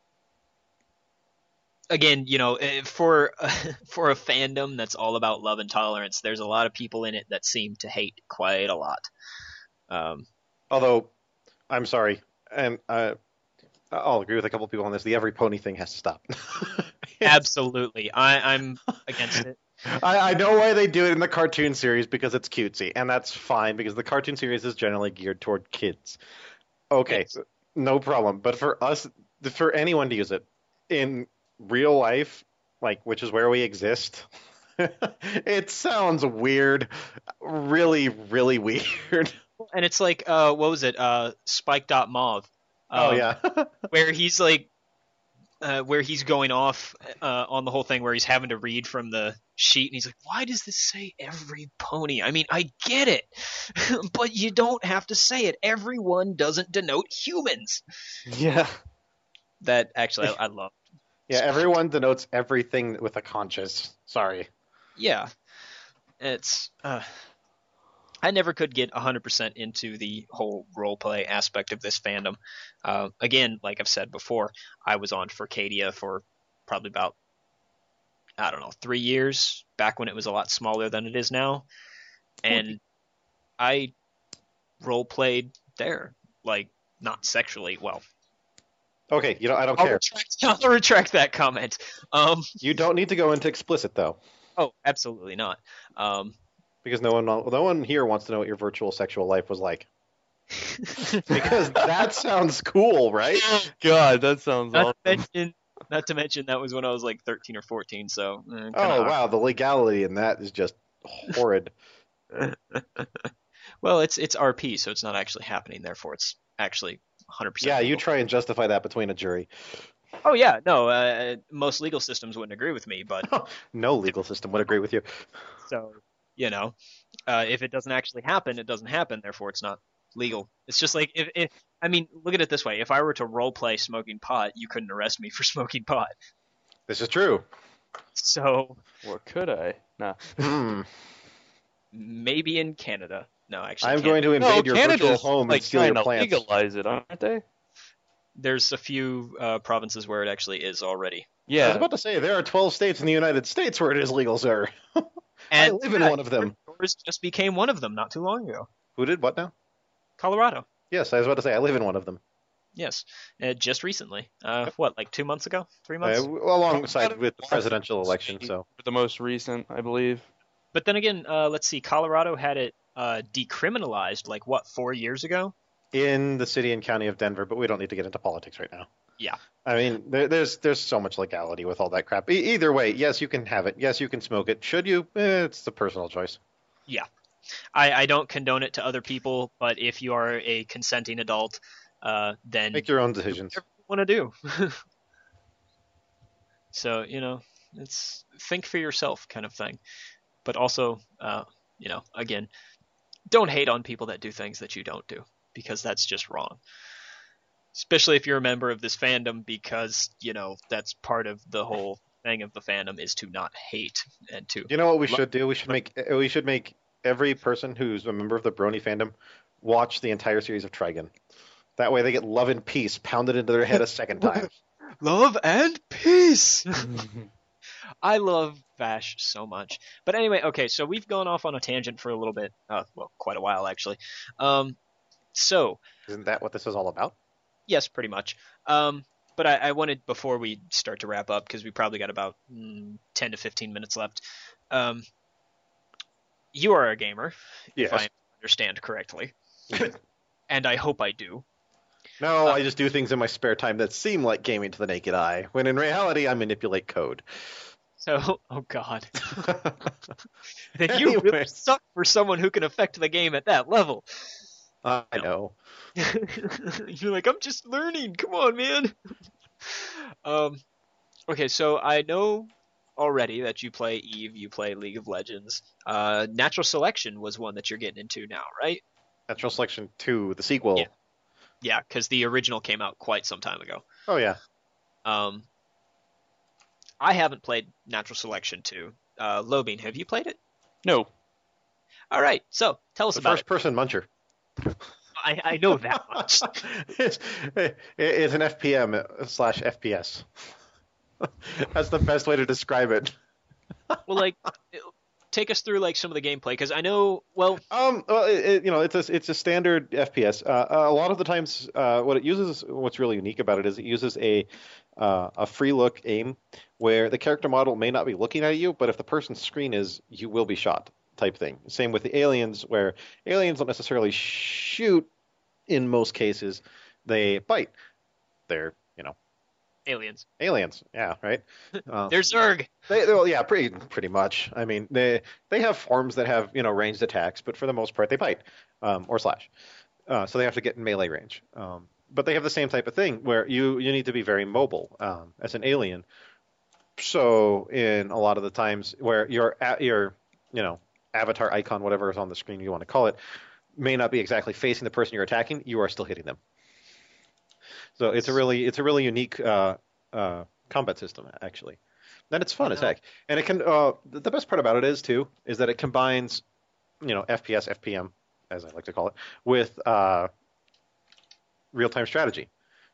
again, you know, eh, for for a fandom that's all about love and tolerance, there's a lot of people in it that seem to hate quite a lot. Um, Although, I'm sorry, and uh, I'll agree with a couple people on this. The every pony thing has to stop. absolutely, I, I'm against it. I, I know why they do it in the cartoon series because it's cutesy, and that's fine because the cartoon series is generally geared toward kids. Okay, Yes. no problem. But for us, for anyone to use it in real life, like which is where we exist, it sounds weird, really, really weird. And it's like, uh, what was it? Uh, Spike Dot Mauve. Oh Um, yeah. where he's like uh, where he's going off uh, on the whole thing, where he's having to read from the sheet, and he's like, "Why does this say every pony? I mean, I get it, but you don't have to say it. Everyone doesn't denote humans." Yeah. That actually, I, I love. Yeah, everyone denotes everything with a conscious. Sorry. Yeah, it's. Uh, I never could get one hundred percent into the whole roleplay aspect of this fandom. Uh, again, like I've said before, I was on Furcadia for probably about, I don't know, three years, back when it was a lot smaller than it is now. And I roleplayed there. Like, not sexually, well. Okay, you know, I don't I'll care. retract, I'll retract that comment. Um, You don't need to go into explicit, though. oh, absolutely not. Um, Because no one, no one here wants to know what your virtual sexual life was like. Because that sounds cool, right? God, that sounds not, awesome. to mention, not to mention that was when I was like thirteen or fourteen, so. Eh, kinda Oh awkward. wow, the legality in that is just horrid. Well, it's it's R P, so it's not actually happening. Therefore, it's actually one hundred percent. Yeah, you legal. try and justify that between a jury. Oh yeah, no. Uh, most legal systems wouldn't agree with me, but No legal system would agree with you. so you know, uh, if it doesn't actually happen, it doesn't happen. Therefore, it's not legal. It's just like if, if I mean, look at it this way: if I were to role play smoking pot, you couldn't arrest me for smoking pot. This is true. So Or could I? Nah. Hmm. maybe in Canada. No, actually, I'm Canada. going to invade No, your Canada's virtual home like and steal your trying to plants. legalize it, aren't they? There's a few uh, provinces where it actually is already. I was Yeah. about to say there are twelve states in the United States where it is legal, sir. I And live in one of them. yours just became one of them not too long ago. Who did what now? Colorado. Yes, I was about to say I live in one of them. Yes, uh, just recently. Uh, what, like two months ago, three months? Uh, alongside with the presidential election, so The most recent, I believe. But then again, uh, let's see. Colorado had it uh, decriminalized like what four years ago? in the city and county of Denver, but we don't need to get into politics right now. Yeah. I mean, there, there's there's so much legality with all that crap. E- either way, yes, you can have it. Yes, you can smoke it. Should you? Eh, it's the personal choice. I, I don't condone it to other people, but if you are a consenting adult, uh, then Make your own decisions. whatever you want to do. So you know, it's think for yourself kind of thing. But also, uh, you know, again, don't hate on people that do things that you don't do, because that's just wrong. Especially if you're a member of this fandom, because you know that's part of the whole thing of the fandom is to not hate and to. You know what we should do? We should make we should make every person who's a member of the Brony fandom watch the entire series of Trigun. That way, they get love and peace pounded into their head a second time. Love and peace. I love Vash so much. But anyway, okay, so we've gone off on a tangent for a little bit. Uh, well, quite a while, actually. Um, so, Isn't that what this is all about? yes, pretty much. Um, but I, I wanted, before we start to wrap up, because we probably got about mm, ten to fifteen minutes left. Um, you are a gamer, Yes. if I understand correctly. And I hope I do. No, Uh, I just do things in my spare time that seem like gaming to the naked eye, when in reality I manipulate code. So, oh god. Then you really Anyway. suck for someone who can affect the game at that level. I No. know. You're like, I'm just learning. Come on, man. Um, okay, so I know already that you play Eve, you play League of Legends. Uh, Natural Selection was one that you're getting into now, right? Natural Selection two, the sequel. Yeah. Yeah, because the original came out quite some time ago. Oh yeah. Um, I haven't played Natural Selection two. Uh, Lobine, have you played it? No. All right, so tell us The about first person muncher. it. I, I know that much. it's, it's an F P M slash F P S. That's the best way to describe it. Well, like, take us through like some of the gameplay, because I know. Well, Um, well, it, it, you know, it's a it's a standard F P S. Uh, a lot of the times, uh, what it uses, what's really unique about it is it uses a uh, a free look aim, where the character model may not be looking at you, but if the person's screen is, you will be shot, type thing. Same with the aliens, where aliens don't necessarily shoot in most cases; they bite. They're, you know, aliens. aliens. Yeah, right. Uh, There's Zerg. They, well, yeah, pretty pretty much. I mean, they they have forms that have, you know, ranged attacks, but for the most part, they bite um, or slash. Uh, so they have to get in melee range. Um, but they have the same type of thing where you you need to be very mobile um, as an alien. So in a lot of the times where your a- your you know avatar icon, whatever is on the screen you want to call it, may not be exactly facing the person you're attacking, you are still hitting them. So it's a really it's a really unique uh, uh, combat system actually. And it's fun You as know- heck. And it can uh, the best part about it is too is that it combines you know F P S, F P M, as I like to call it, with uh, real-time strategy.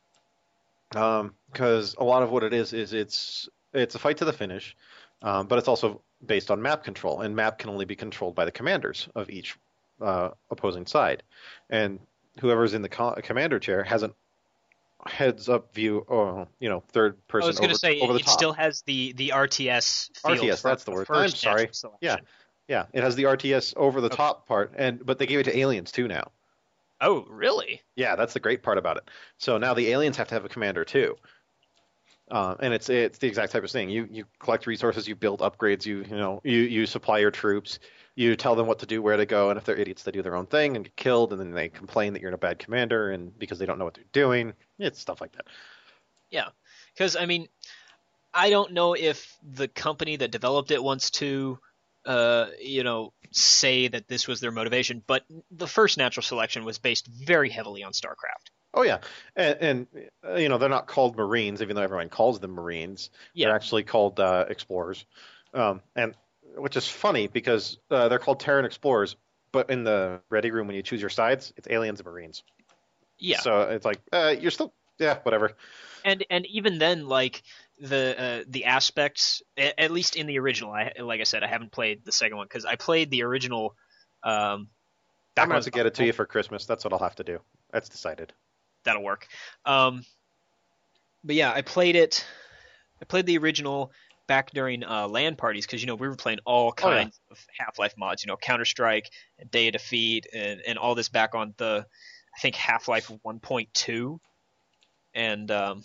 Because a lot of what it is is it's it's a fight to the finish, um, but it's also based on map control, and map can only be controlled by the commanders of each uh, opposing side, and whoever's in the co- commander chair has an heads-up view, or you know, third I person was going over, to say over the it top. still has the the R T S feel. R T S, from that's the word. I'm first sorry. natural selection. Yeah. Yeah, it has the R T S over the Okay. top part, and but they gave it to aliens too now. Oh, really? Yeah, that's the great part about it. So now the aliens have to have a commander too, uh, and it's it's the exact type of thing. You you collect resources, you build upgrades, you you know you you supply your troops, you tell them what to do, where to go, and if they're idiots, they do their own thing and get killed, and then they complain that you're a bad commander, and because they don't know what they're doing, it's stuff like that. Yeah. Because I mean, I don't know if the company that developed it wants to, uh, you know, say that this was their motivation, but the first natural selection was based very heavily on StarCraft. Oh yeah, and, and uh, you know they're not called Marines, even though everyone calls them Marines. Yeah. They're actually called uh, Explorers, um, and which is funny because uh, they're called Terran Explorers, but in the ready room when you choose your sides, it's aliens and Marines. Yeah. So it's like uh, you're still yeah whatever. and and even then, like the uh, the aspects, a- at least in the original, I like I said, I haven't played the second one because I played the original. Um, back I'm gonna when have to get it to you for Christmas. That's what I'll have to do. That's decided. That'll work. Um, but yeah, I played it. I played the original back during uh, LAN parties because you know we were playing all Oh, yeah. kinds of Half-Life mods. You know, Counter Strike, Day of Defeat, and and all this back on the I think Half-Life one point two, and um,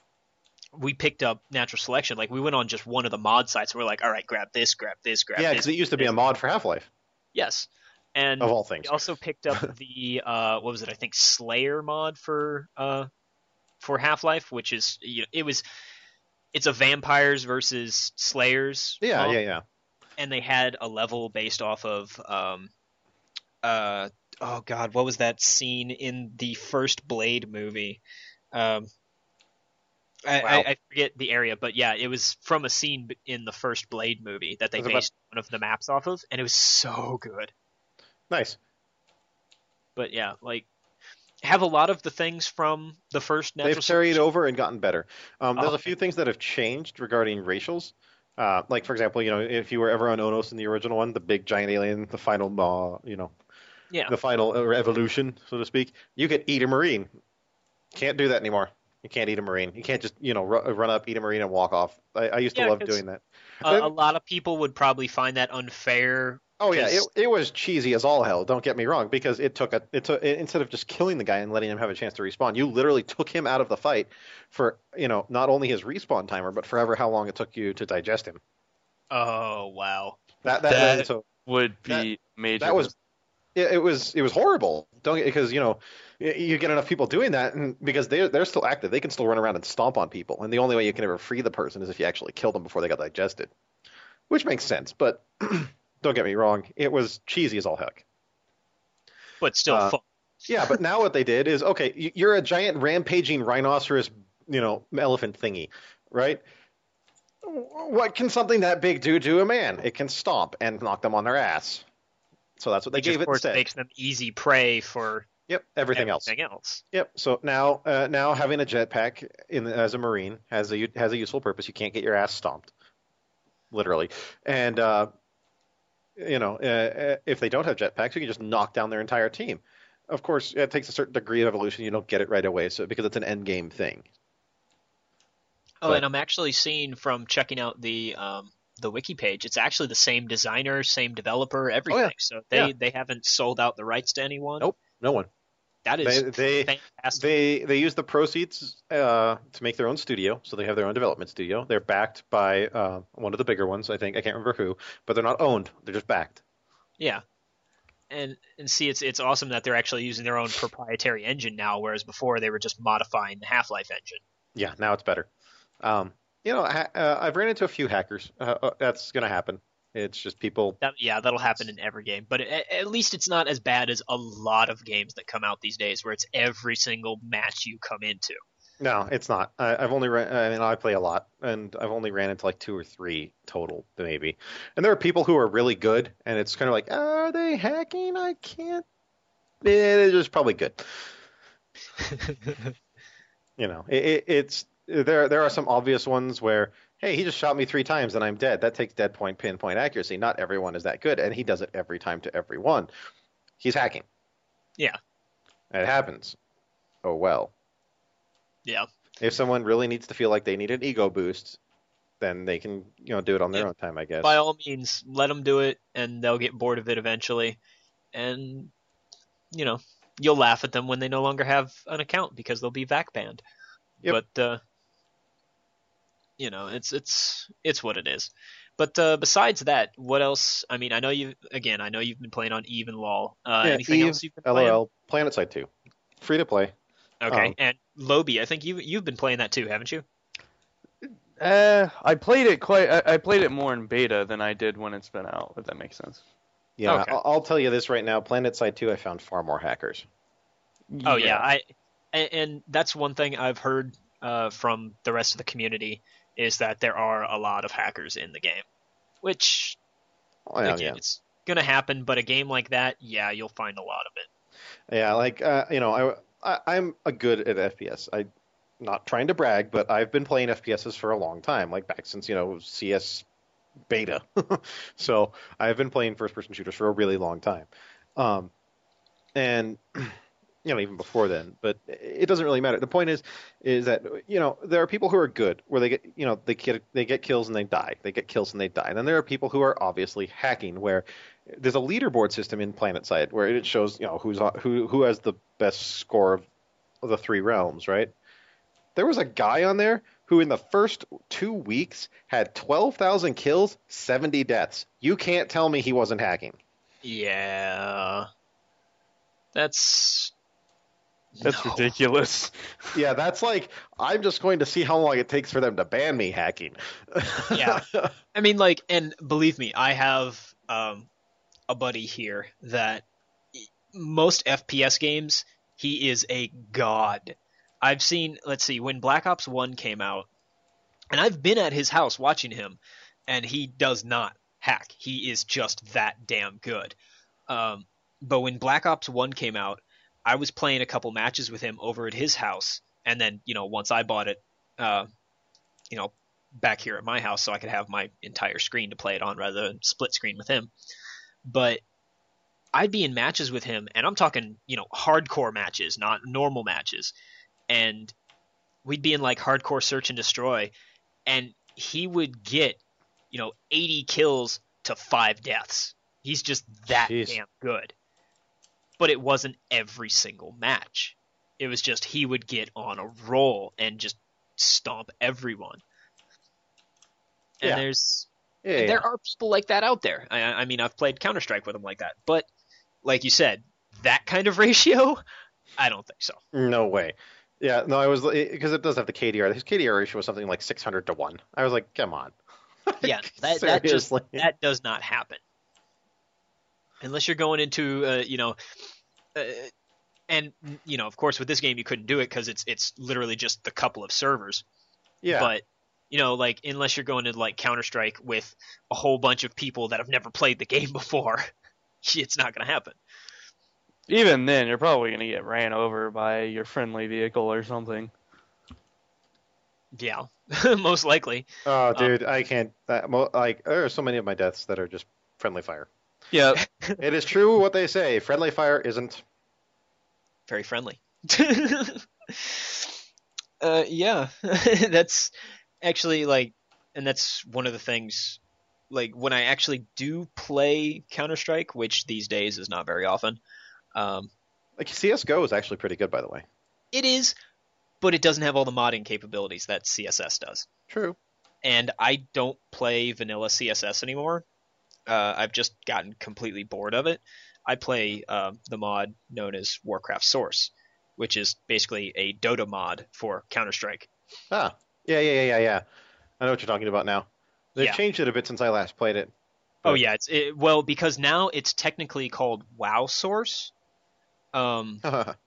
we picked up natural selection. Like we went on just one of the mod sites. And we're like, all right, grab this, grab this, grab Yeah, this. because it used to be this. a mod for Half-Life, Yes, and of all things. we also picked up the uh, what was it? I think Slayer mod for uh, for Half-Life, which is you know, it was it's a vampires versus Slayers. Yeah, mod, yeah, yeah. and they had a level based off of um uh oh god, what was that scene in the first Blade movie? Um, I, Wow. I, I forget the area, but yeah, it was from a scene in the first Blade movie that they Was it about- based one of the maps off of, and it was so good. Nice. But yeah, like have a lot of the things from the first natural They've carried selection. over and gotten better. Um, there's Oh, a few things that have changed regarding racials. Uh, like for example, you know, if you were ever on Onos in the original one, the big giant alien, the final, uh, you know, Yeah. the final uh, evolution, so to speak, you could eat a marine. Can't do that anymore. You can't eat a marine. You can't just you know ru- run up, eat a marine, and walk off. I, I used to Yeah, love 'cause- doing that. A, a lot of people would probably find that unfair. Oh yeah, it, 'cause- it was cheesy as all hell. Don't get me wrong, because it took a it took instead of just killing the guy and letting him have a chance to respawn, you literally took him out of the fight for you know not only his respawn timer, but forever how long it took you to digest him. Oh wow. That that, That- so Would be major. that was it, it was it was horrible. Don't because you know y- you get enough people doing that, and because they they're still active, they can still run around and stomp on people, and the only way you can ever free the person is if you actually kill them before they got digested, which makes sense. But don't get me wrong, it was cheesy as all heck. But still Uh, fun. Yeah, but now what they did is okay, y- you're a giant rampaging rhinoceros, you know, elephant thingy, right? What can something that big do to a man? It can stomp and knock them on their ass. So that's what they Which gave of it course instead. makes them easy prey for Yep, everything else. everything else. Yep. So now, uh, now having a jetpack in as a marine has a has a useful purpose. You can't get your ass stomped, literally. And uh, you know, uh, if they don't have jetpacks, you can just knock down their entire team. Of course, it takes a certain degree of evolution. You don't get it right away, so because it's an end game thing. Oh, But- and I'm actually seeing from checking out the um, the wiki page, it's actually the same designer, same developer, everything. So they, Oh, Yeah. they haven't sold out the rights to anyone. Nope, no one. That is They- they- fantastic. They they use the proceeds uh, to make their own studio, so they have their own development studio. They're backed by uh, one of the bigger ones, I think. I can't remember who, but they're not owned. They're just backed. Yeah. and and see, it's it's awesome that they're actually using their own proprietary engine now, whereas before they were just modifying the Half-Life engine. Yeah, now it's better. Um, you know, ha- uh, I've ran into a few hackers. Uh, uh, that's going to happen. It's just people. That, yeah, that'll happen in every game, but at, at least it's not as bad as a lot of games that come out these days, where it's every single match you come into. No, it's not. I, I've only ran. I mean, I play a lot, and I've only ran into like two or three total, maybe. And there are people who are really good, and it's kind of like, are they hacking? I can't. Eh, They're just probably good. You know, it, it, it's there. There are some obvious ones where, hey, he just shot me three times and I'm dead. That takes dead point pinpoint accuracy. Not everyone is that good, and he does it every time to everyone. He's hacking. Yeah. It happens. Oh well. Yeah. If someone really needs to feel like they need an ego boost, then they can, you know, do it on their Yeah. own time, I guess. By all means, let them do it, and they'll get bored of it eventually. And, you know, you'll laugh at them when they no longer have an account because they'll be V A C banned. Yep. But, uh, you know, it's it's it's what it is. But uh, besides that, what else? I mean, I know you again. I know you've been playing on Eve and LOL. Uh, Yeah, anything Eve, else you've been playing? LOL, PlanetSide two, free to play. Okay, um, and Lobby, I think you you've been playing that too, haven't you? Uh, I played it quite. I, I played it more in beta than I did when it's been out. If that makes sense. Yeah, Okay. I'll, I'll tell you this right now. PlanetSide two, I found far more hackers. Oh yeah, I and, and that's one thing I've heard uh, from the rest of the community is that there are a lot of hackers in the game, which Oh, yeah, again, yeah. it's gonna happen. But a game like that, yeah, you'll find a lot of it. Yeah, like uh, you know, I, I I'm a good at F P S. I not trying to brag, but I've been playing F P Ss for a long time, like back since you know C S beta. So I've been playing first-person shooters for a really long time, um, and you know even before then. But it doesn't really matter. The point is, is that you know there are people who are good, where they get you know they get they get kills and they die. They get kills and they die. And then there are people who are obviously hacking, where there's a leaderboard system in PlanetSide where it shows you know who's on, who who has the best score of, of the three realms, right? There was a guy on there who in the first two weeks had twelve thousand kills, seventy deaths. You can't tell me he wasn't hacking. Yeah, that's That's no. ridiculous. Yeah, that's like, I'm just going to see how long it takes for them to ban me hacking. Yeah. I mean, like, and believe me, I have um, a buddy here that most F P S games, he is a god. I've seen, let's see, when Black Ops one came out, and I've been at his house watching him, and he does not hack. He is just that damn good. Um, but when Black Ops one came out, I was playing a couple matches with him over at his house, and then, you know, once I bought it, uh, you know, back here at my house so I could have my entire screen to play it on rather than split screen with him. But I'd be in matches with him, and I'm talking, you know, hardcore matches, not normal matches. And we'd be in like hardcore search and destroy, and he would get, you know, eighty kills to five deaths. He's just that Jeez. damn good. But it wasn't every single match. It was just he would get on a roll and just stomp everyone. And Yeah. there's Yeah, and yeah. there are people like that out there. I, I mean, I've played Counter-Strike with them like that. But like you said, that kind of ratio, I don't think so. No way. Yeah, no, I was because it does have the K D R. His K D R ratio was something like six hundred to one. I was like, come on. Yeah, that that just Seriously. that does not happen unless you're going into uh, you know, uh, and you know, of course, with this game you couldn't do it because it's it's literally just the couple of servers. Yeah. But you know, like unless you're going to like Counter Strike with a whole bunch of people that have never played the game before, it's not going to happen. Even then, you're probably gonna get ran over by your friendly vehicle or something. Yeah, most likely. Oh, dude, I can't. That, mo- like, there are so many of my deaths that are just friendly fire. Yeah, It is true what they say. Friendly fire isn't. Very friendly. uh, yeah, that's actually like, and that's one of the things. Like when I actually do play Counter Strike, which these days is not very often. Um, Like, C S G O is actually pretty good, by the way. it is, but it doesn't have all the modding capabilities that C S S does. True. And I don't play vanilla C S S anymore. Uh, I've just gotten completely bored of it. I play uh, the mod known as Warcraft Source, which is basically a Dota mod for Counter-Strike. Ah, yeah, yeah, yeah, yeah, yeah. I know what you're talking about now. They've Yeah. changed it a bit since I last played it. Oh But- yeah, it's it, well because now it's technically called WoW Source. Um,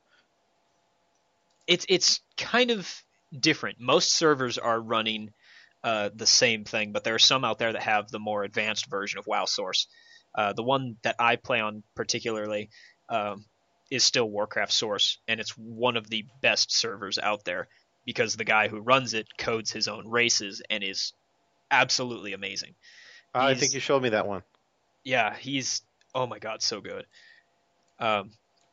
it's it's kind of different. Most servers are running uh, the same thing, but there are some out there that have the more advanced version of WoW Source. Uh, the one that I play on particularly um, is still Warcraft Source, and it's one of the best servers out there because the guy who runs it codes his own races and is absolutely amazing. I He's- think you showed me that one. Yeah, he's oh my god, so good. Um,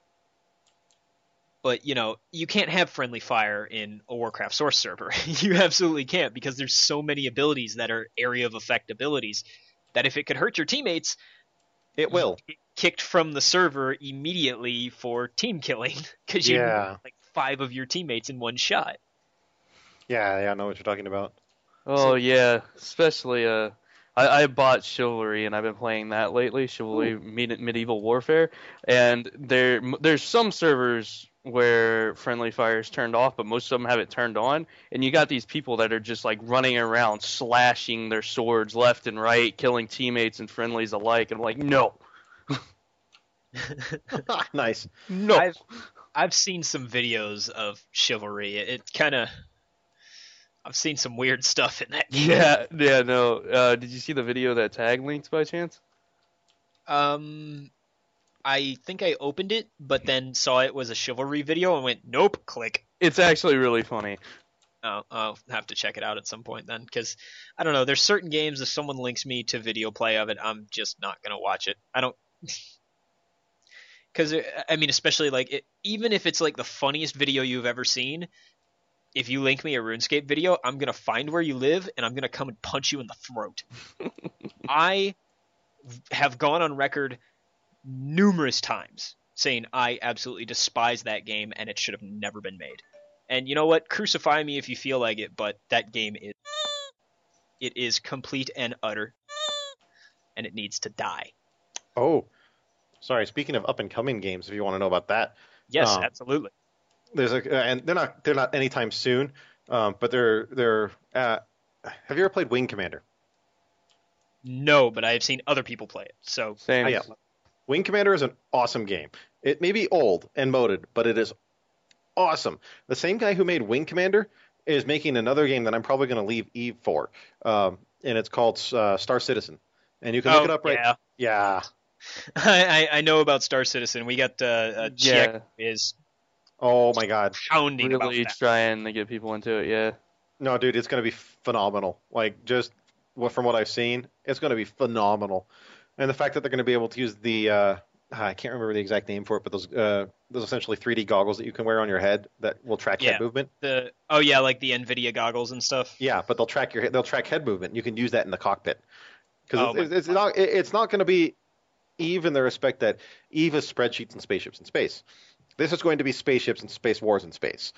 but you know, you can't have friendly fire in a Warcraft Source server. You absolutely can't because there's so many abilities that are area of effect abilities that if it could hurt your teammates, It will. you get kicked from the server immediately for team killing because you Yeah. like five of your teammates in one shot. Yeah, yeah, I know what you're talking about. Oh yeah, especially uh, I, I bought Chivalry and I've been playing that lately. Chivalry Medi- Medieval Warfare, and there there's some servers where friendly fire is turned off, but most of them have it turned on. And you got these people that are just like running around, slashing their swords left and right, killing teammates and friendlies alike. And I'm like, no, Nice. no. I've I've seen some videos of Chivalry. It, it kind of I've seen some weird stuff in that game. Yeah, yeah, no. Uh, did you see the video that tag linked by chance? Um, I think I opened it, but then saw it was a Chivalry video and went, nope, click. It's actually really funny. Oh, I'll have to check it out at some point then, because I don't know. There's certain games if someone links me to video play of it, I'm just not gonna watch it. I don't, because I mean, especially like it, even if it's like the funniest video you've ever seen, if you link me a RuneScape video, I'm gonna find where you live and I'm gonna come and punch you in the throat. I have gone on record numerous times saying I absolutely despise that game and it should have never been made. And you know what? Crucify me if you feel like it, but that game is it is complete and utter, and it needs to die. Oh, sorry. Speaking of up and coming games, if you want to know about that, Yes, Um, absolutely. there's a and they're not they're not anytime soon, um, but they're they're. Uh, have you ever played Wing Commander? No, but I have seen other people play it. So Same. Oh, yeah. Wing Commander is an awesome game. It may be old and moded, but it is awesome. The same guy who made Wing Commander is making another game that I'm probably going to leave Eve for, um, and it's called uh, Star Citizen. And you can look oh, it up right. yeah. Yeah. I, I I know about Star Citizen. We got uh, uh Yeah. Chiek is Oh my God. pounding about Really that. trying to get people into it, yeah. No, dude, it's going to be phenomenal. Like just what from what I've seen, it's going to be phenomenal. And the fact that they're going to be able to use the uh, I can't remember the exact name for it, but those uh, those essentially three D goggles that you can wear on your head that will track Yeah. head movement. The oh yeah, like the Nvidia goggles and stuff. Yeah, but they'll track your they'll track head movement. You can use that in the cockpit because Oh, it's, my it's not it- it's not going to be Eve in the respect that Eve is spreadsheets and spaceships in space. This is going to be spaceships and space wars in space.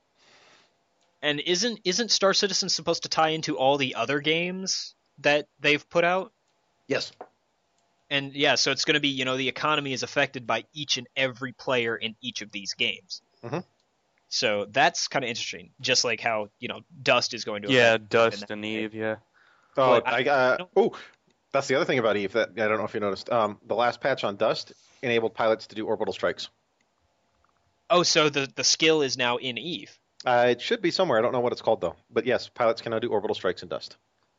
And isn't isn't Star Citizen supposed to tie into all the other games that they've put out? Yes. And yeah, so it's going to be, you know, the economy is affected by each and every player in each of these games. Mhm. So that's kind of interesting. Just like how, you know, Dust is going to Yeah, affect Dust that and way. Eve, yeah. Oh, But I- I, uh, I don't- oh, that's the other thing about Eve that I don't know if you noticed. Um, the last patch on Dust enabled pilots to do orbital strikes. Oh, so the the skill is now in Eve. Uh, it should be somewhere. I don't know what it's called though. But yes, pilots can now do orbital strikes in Dust.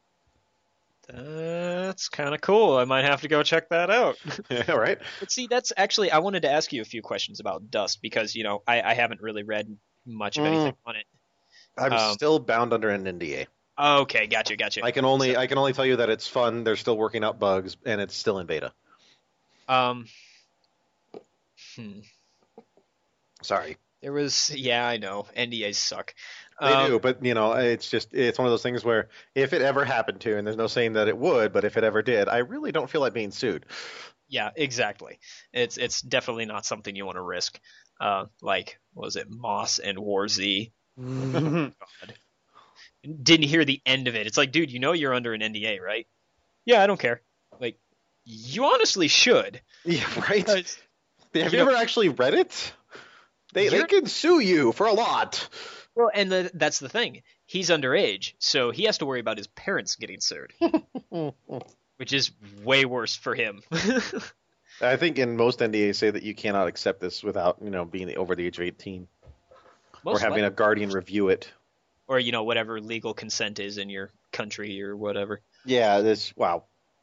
That's kind of cool. I might have to go check that out. Yeah, right. But see, that's actually, I wanted to ask you a few questions about Dust because, you know, I, I haven't really read much of Mm. anything on it. I'm Um, still bound under an N D A. Okay, gotcha, gotcha. I can only So- I can only tell you that it's fun. They're still working out bugs, and it's still in beta. Um, hmm. Sorry, There was, yeah, I know, N D As suck. they Um, do, but you know, it's just it's one of those things where if it ever happened to, and there's no saying that it would, but if it ever did, I really don't feel like being sued. Yeah, exactly. It's it's definitely not something you want to risk. Uh, like, what was it, Moss and War Z? God. Didn't hear the end of it. It's like, dude, you know you're under an N D A, right? Yeah, I don't care. Like, you honestly should. Yeah, right. Because Have You you know- ever actually read it? They they You're- can sue you for a lot. Well, and the, that's the thing. He's underage, so he has to worry about his parents getting sued, which is way worse for him. I think in most N D As say that you cannot accept this without, you know, being over the age of eighteen Most or having li- a guardian review it. or you know whatever legal consent is in your country or whatever. Yeah, this wow.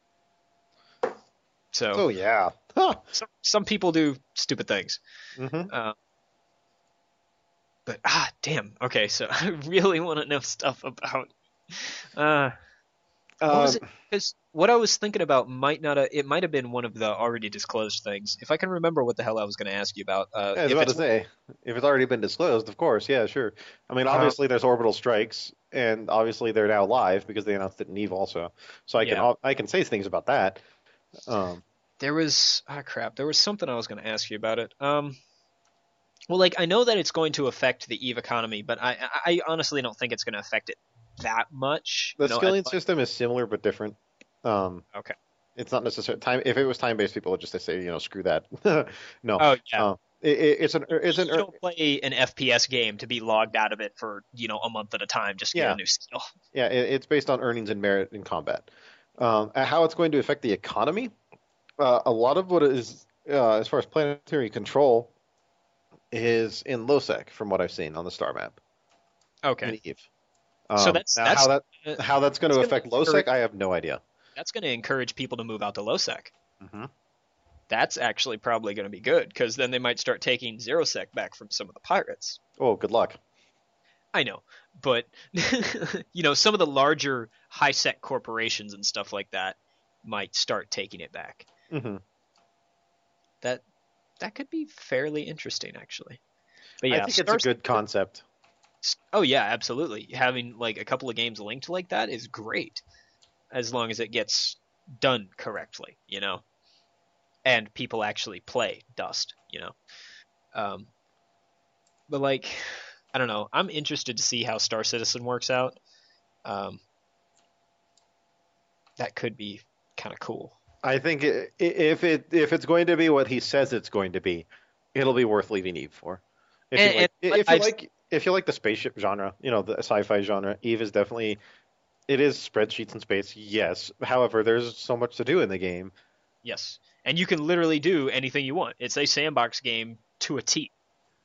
So Oh yeah. Huh. some some people do stupid things. hmm Uh, but ah, damn. Okay, so I really want to know stuff about. Uh, what was it? Because what I was thinking about might not. Have, it might have been one of the already disclosed things. If I can remember what the hell I was going to ask you about. Uh, I was if about it's to say, if it's already been disclosed, of course, yeah, sure. I mean, Uh-huh. obviously there's orbital strikes, and obviously they're now live because they announced it in Eve also. So I can Yeah. I can say things about that. Um, There was ah crap. There was something I was going to ask you about it. Um, well, like I know that it's going to affect the Eve economy, but I I I honestly don't think it's going to affect it that much. the you know, skilling as much- system is similar but different. Um, Okay. It's not necessarily time. If it was time based, people would just say, you know, screw that. no. Oh yeah. Um, it, it, it's an it's an You don't play an F P S game to be logged out of it for you know a month at a time just to get Yeah. a new skill. yeah. It, it's based on earnings and merit in combat. Um, and how it's going to affect the economy. Uh, a lot of what is uh, as far as planetary control is in LOSEC, from what I've seen on the star map. Okay. In Eve. So Um, that's- now that's- how that uh, how that's going to that's affect gonna LOSEC, I have no idea. That's going to encourage people to move out to LoSec. Mm-hmm. That's actually probably going to be good because then they might start taking ZeroSec back from some of the pirates. Oh, good luck. I know, but you know, some of the larger high-sec corporations and stuff like that might start taking it back. hmm That that could be fairly interesting, actually. But yeah, I think it's Star a good concept. Oh yeah, absolutely. Having like a couple of games linked like that is great, as long as it gets done correctly, you know, and people actually play Dust, you know. Um, but like, I don't know. I'm interested to see how Star Citizen works out. Um, that could be kind of cool. I think i- i- if it if it's going to be what he says it's going to be, it'll be worth leaving Eve for. If And- you like, and if you I've- like if you like the spaceship genre, you know, the sci-fi genre, Eve is definitely it is spreadsheets in space, yes. However, there's so much to do in the game. Yes, and you can literally do anything you want. It's a sandbox game to a T.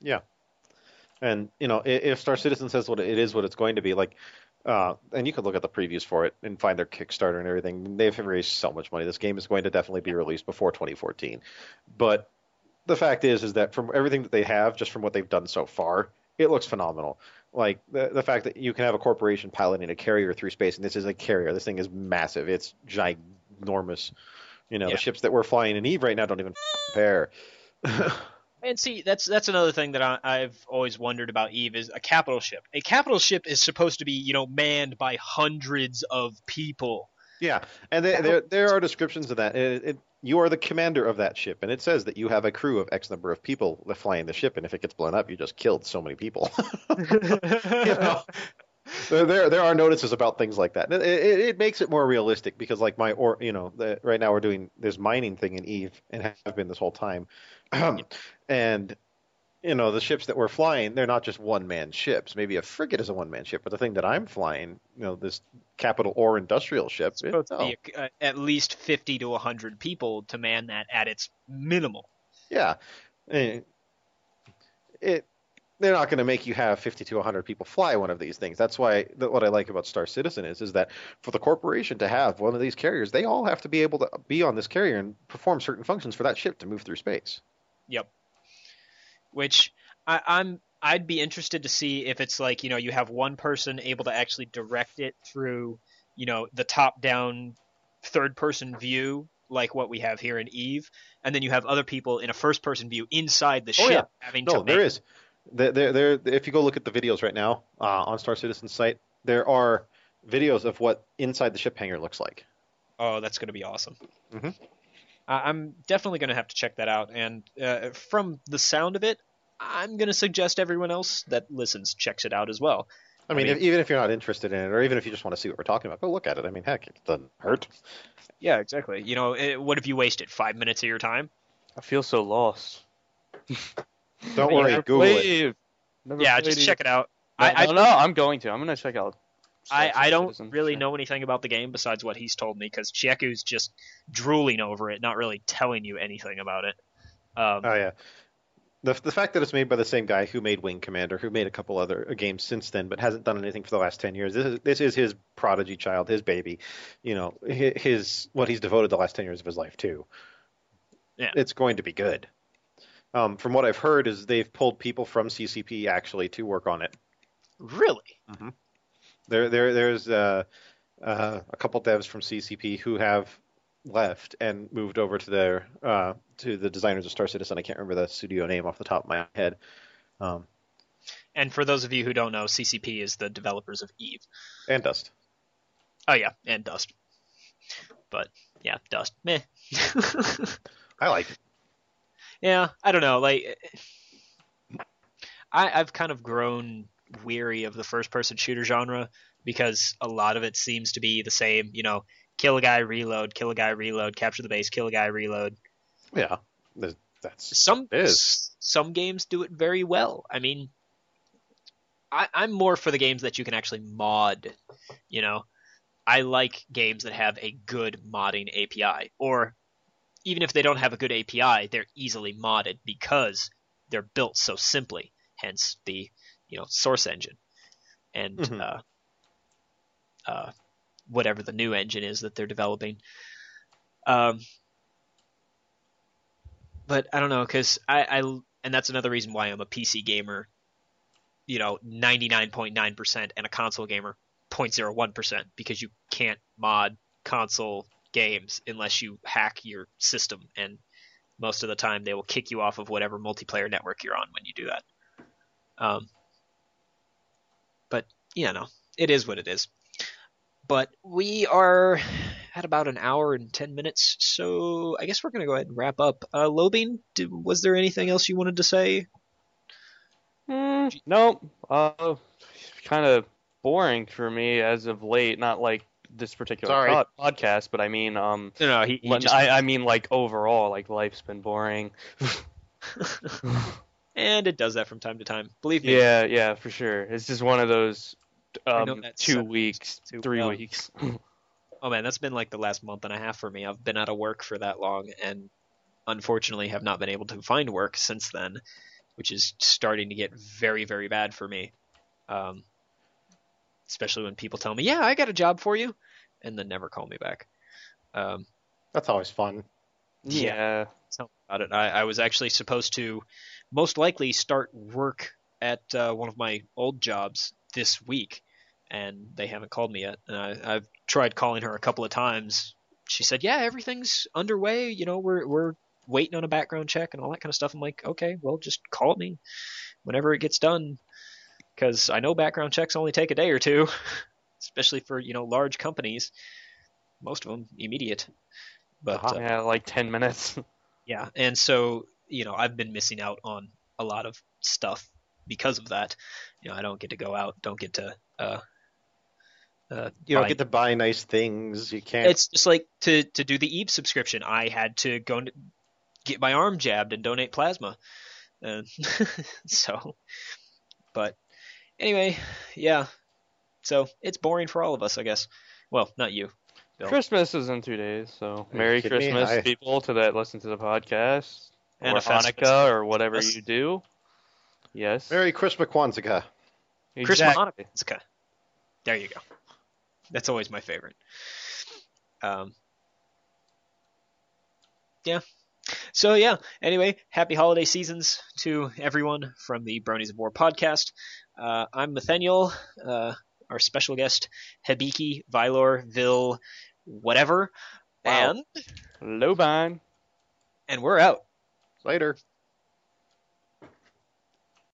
And you know, i- if Star Citizen says what it is, what it's going to be, like, uh, and you could look at the previews for it and find their Kickstarter and everything. They've raised so much money. This game is going to definitely be released before twenty fourteen. But the fact is, is that from everything that they have, just from what they've done so far, it looks phenomenal. Like the the fact that you can have a corporation piloting a carrier through space, and this is a carrier. This thing is massive. It's ginormous. You know, Yeah. the ships that we're flying in Eve right now don't even compare. And see, that's that's another thing that I, I've always wondered about Eve is a capital ship. A capital ship is supposed to be, you know, manned by hundreds of people. Yeah, and there there, there are descriptions of that. It, it, you are the commander of that ship, and it says that you have a crew of X number of people that fly in the ship, and if it gets blown up, you just killed so many people. You know? There, there there are notices about things like that. It, it, it makes it more realistic because, like my or you know, the, right now we're doing this mining thing in Eve and have been this whole time, and you know the ships that we're flying, they're not just one man ships. Maybe a frigate is a one man ship, but the thing that I'm flying, you know, this capital or industrial ship, It's supposed it- to be uh, at least fifty to one hundred people to man that at its minimal. Yeah. Eh, It they're not going to make you have fifty to one hundred people fly one of these things. That's why that what I like about Star Citizen is is that for the corporation to have one of these carriers, they all have to be able to be on this carrier and perform certain functions for that ship to move through space. Yep. Which I, I'm I'd be interested to see if it's like, you know, you have one person able to actually direct it through, you know, the top down third person view like what we have here in Eve, and then you have other people in a first person view inside the Oh, ship yeah. having No, to there man- is. There, there, there, if you go look at the videos right now uh, on Star Citizen's site, there are videos of what inside the ship hangar looks like. Oh, that's going to be awesome. Mhm. I- I'm definitely going to have to check that out. And uh, from the sound of it, I'm going to suggest everyone else that listens checks it out as well. I mean, mean- if, even if you're not interested in it, or even if you just want to see what we're talking about, go look at it. I mean, heck, it doesn't hurt. Yeah, exactly. You know, it, what if you wasted five minutes of your time? I feel so lost. Don't Yeah. worry, Never Google it. played. Never Yeah, played just it. check it out. No, I, I no, no, I'm going to. I'm gonna check out. I, Star I don't Citizen, really sure. know anything about the game besides what he's told me, because Chieku's just drooling over it, not really telling you anything about it. Um, Oh yeah. The the fact that it's made by the same guy who made Wing Commander, who made a couple other uh, games since then, but hasn't done anything for the last ten years. This is this is his prodigy child, his baby. You know, hi- his what he's devoted the last ten years of his life to. Yeah. It's going to be good. Um, from what I've heard, is they've pulled people from C C P actually to work on it. really? There, there, there's uh, uh, a couple devs from C C P who have left and moved over to their uh, to the designers of Star Citizen. I can't remember the studio name off the top of my head. Um, And for those of you who don't know, C C P is the developers of Eve. and Dust. Oh yeah, and Dust. But yeah, Dust. Meh. I like it. Yeah, I don't know. Like, I, I've kind of grown weary of the first-person shooter genre because a lot of it seems to be the same. You know, kill a guy, reload, kill a guy, reload, capture the base, kill a guy, reload. Yeah, There's- that's Some it is. s- some games do it very well. I mean, I, I'm more for the games that you can actually mod. You know, I like games that have a good modding A P I, or even if they don't have a good A P I, they're easily modded because they're built so simply. Hence the you know Source engine and Mhm. uh, uh, whatever the new engine is that they're developing. Um, but I don't know, because I, I and that's another reason why I'm a P C gamer. You know, ninety-nine point nine percent and a console gamer zero point zero one percent, because you can't mod console games unless you hack your system, and most of the time they will kick you off of whatever multiplayer network you're on when you do that. Um, but you know, it is what it is. But we are at about an hour and ten minutes, so I guess we're gonna go ahead and wrap up. Uh, Lobing, did, was there anything else you wanted to say? Mm, no, uh, kind of boring for me as of late. Not like this particular Sorry. pod- podcast, but I mean, um, No, no, he, he when- just I, I mean like overall, like life's been boring. and it does that from time to time. Believe me. Yeah, yeah, for sure. It's just one of those I know um, that two sucks weeks, too three well. weeks. Oh man, that's been like the last month and a half for me. I've been out of work for that long, and unfortunately have not been able to find work since then, which is starting to get very, very bad for me. Um, especially when people tell me, "Yeah, I got a job for you," and then never call me back. Um, That's always fun. Yeah. tell me about it. I, I was actually supposed to, most likely, start work at uh, one of my old jobs this week, and they haven't called me yet. And I, I've tried calling her a couple of times. She said, "Yeah, everything's underway. You know, we're we're waiting on a background check and all that kind of stuff." I'm like, "Okay, well, just call me whenever it gets done, because I know background checks only take a day or two, especially for you know large companies. Most of them immediate." But Uh-huh. uh, Yeah, like ten minutes. yeah, and so you know I've been missing out on a lot of stuff because of that. You know, I don't get to go out, don't get to. Uh, uh, You don't buy- get to buy nice things. You can't. It's just like to to do the Eve subscription. I had to go and get my arm jabbed and donate plasma. Uh, so, but anyway, yeah. So it's boring for all of us, I guess. Well, not you. Bill. Christmas is in two days, so you Merry kidding me? Christmas, I- people to that listen to the podcast, And or a festive Hanukkah, or whatever Christmas. you do. Yes, Merry Christmas, Kwanzaa. Chris exactly. Hanukkah. There you go. That's always my favorite. Um, yeah. So yeah. Anyway, happy holiday seasons to everyone from the Bronies of War podcast. Uh, I'm Nathaniel. Uh, our special guest, Hibiki, Vylor, Vil, whatever, Wow. and Lobine. and we're out. Later.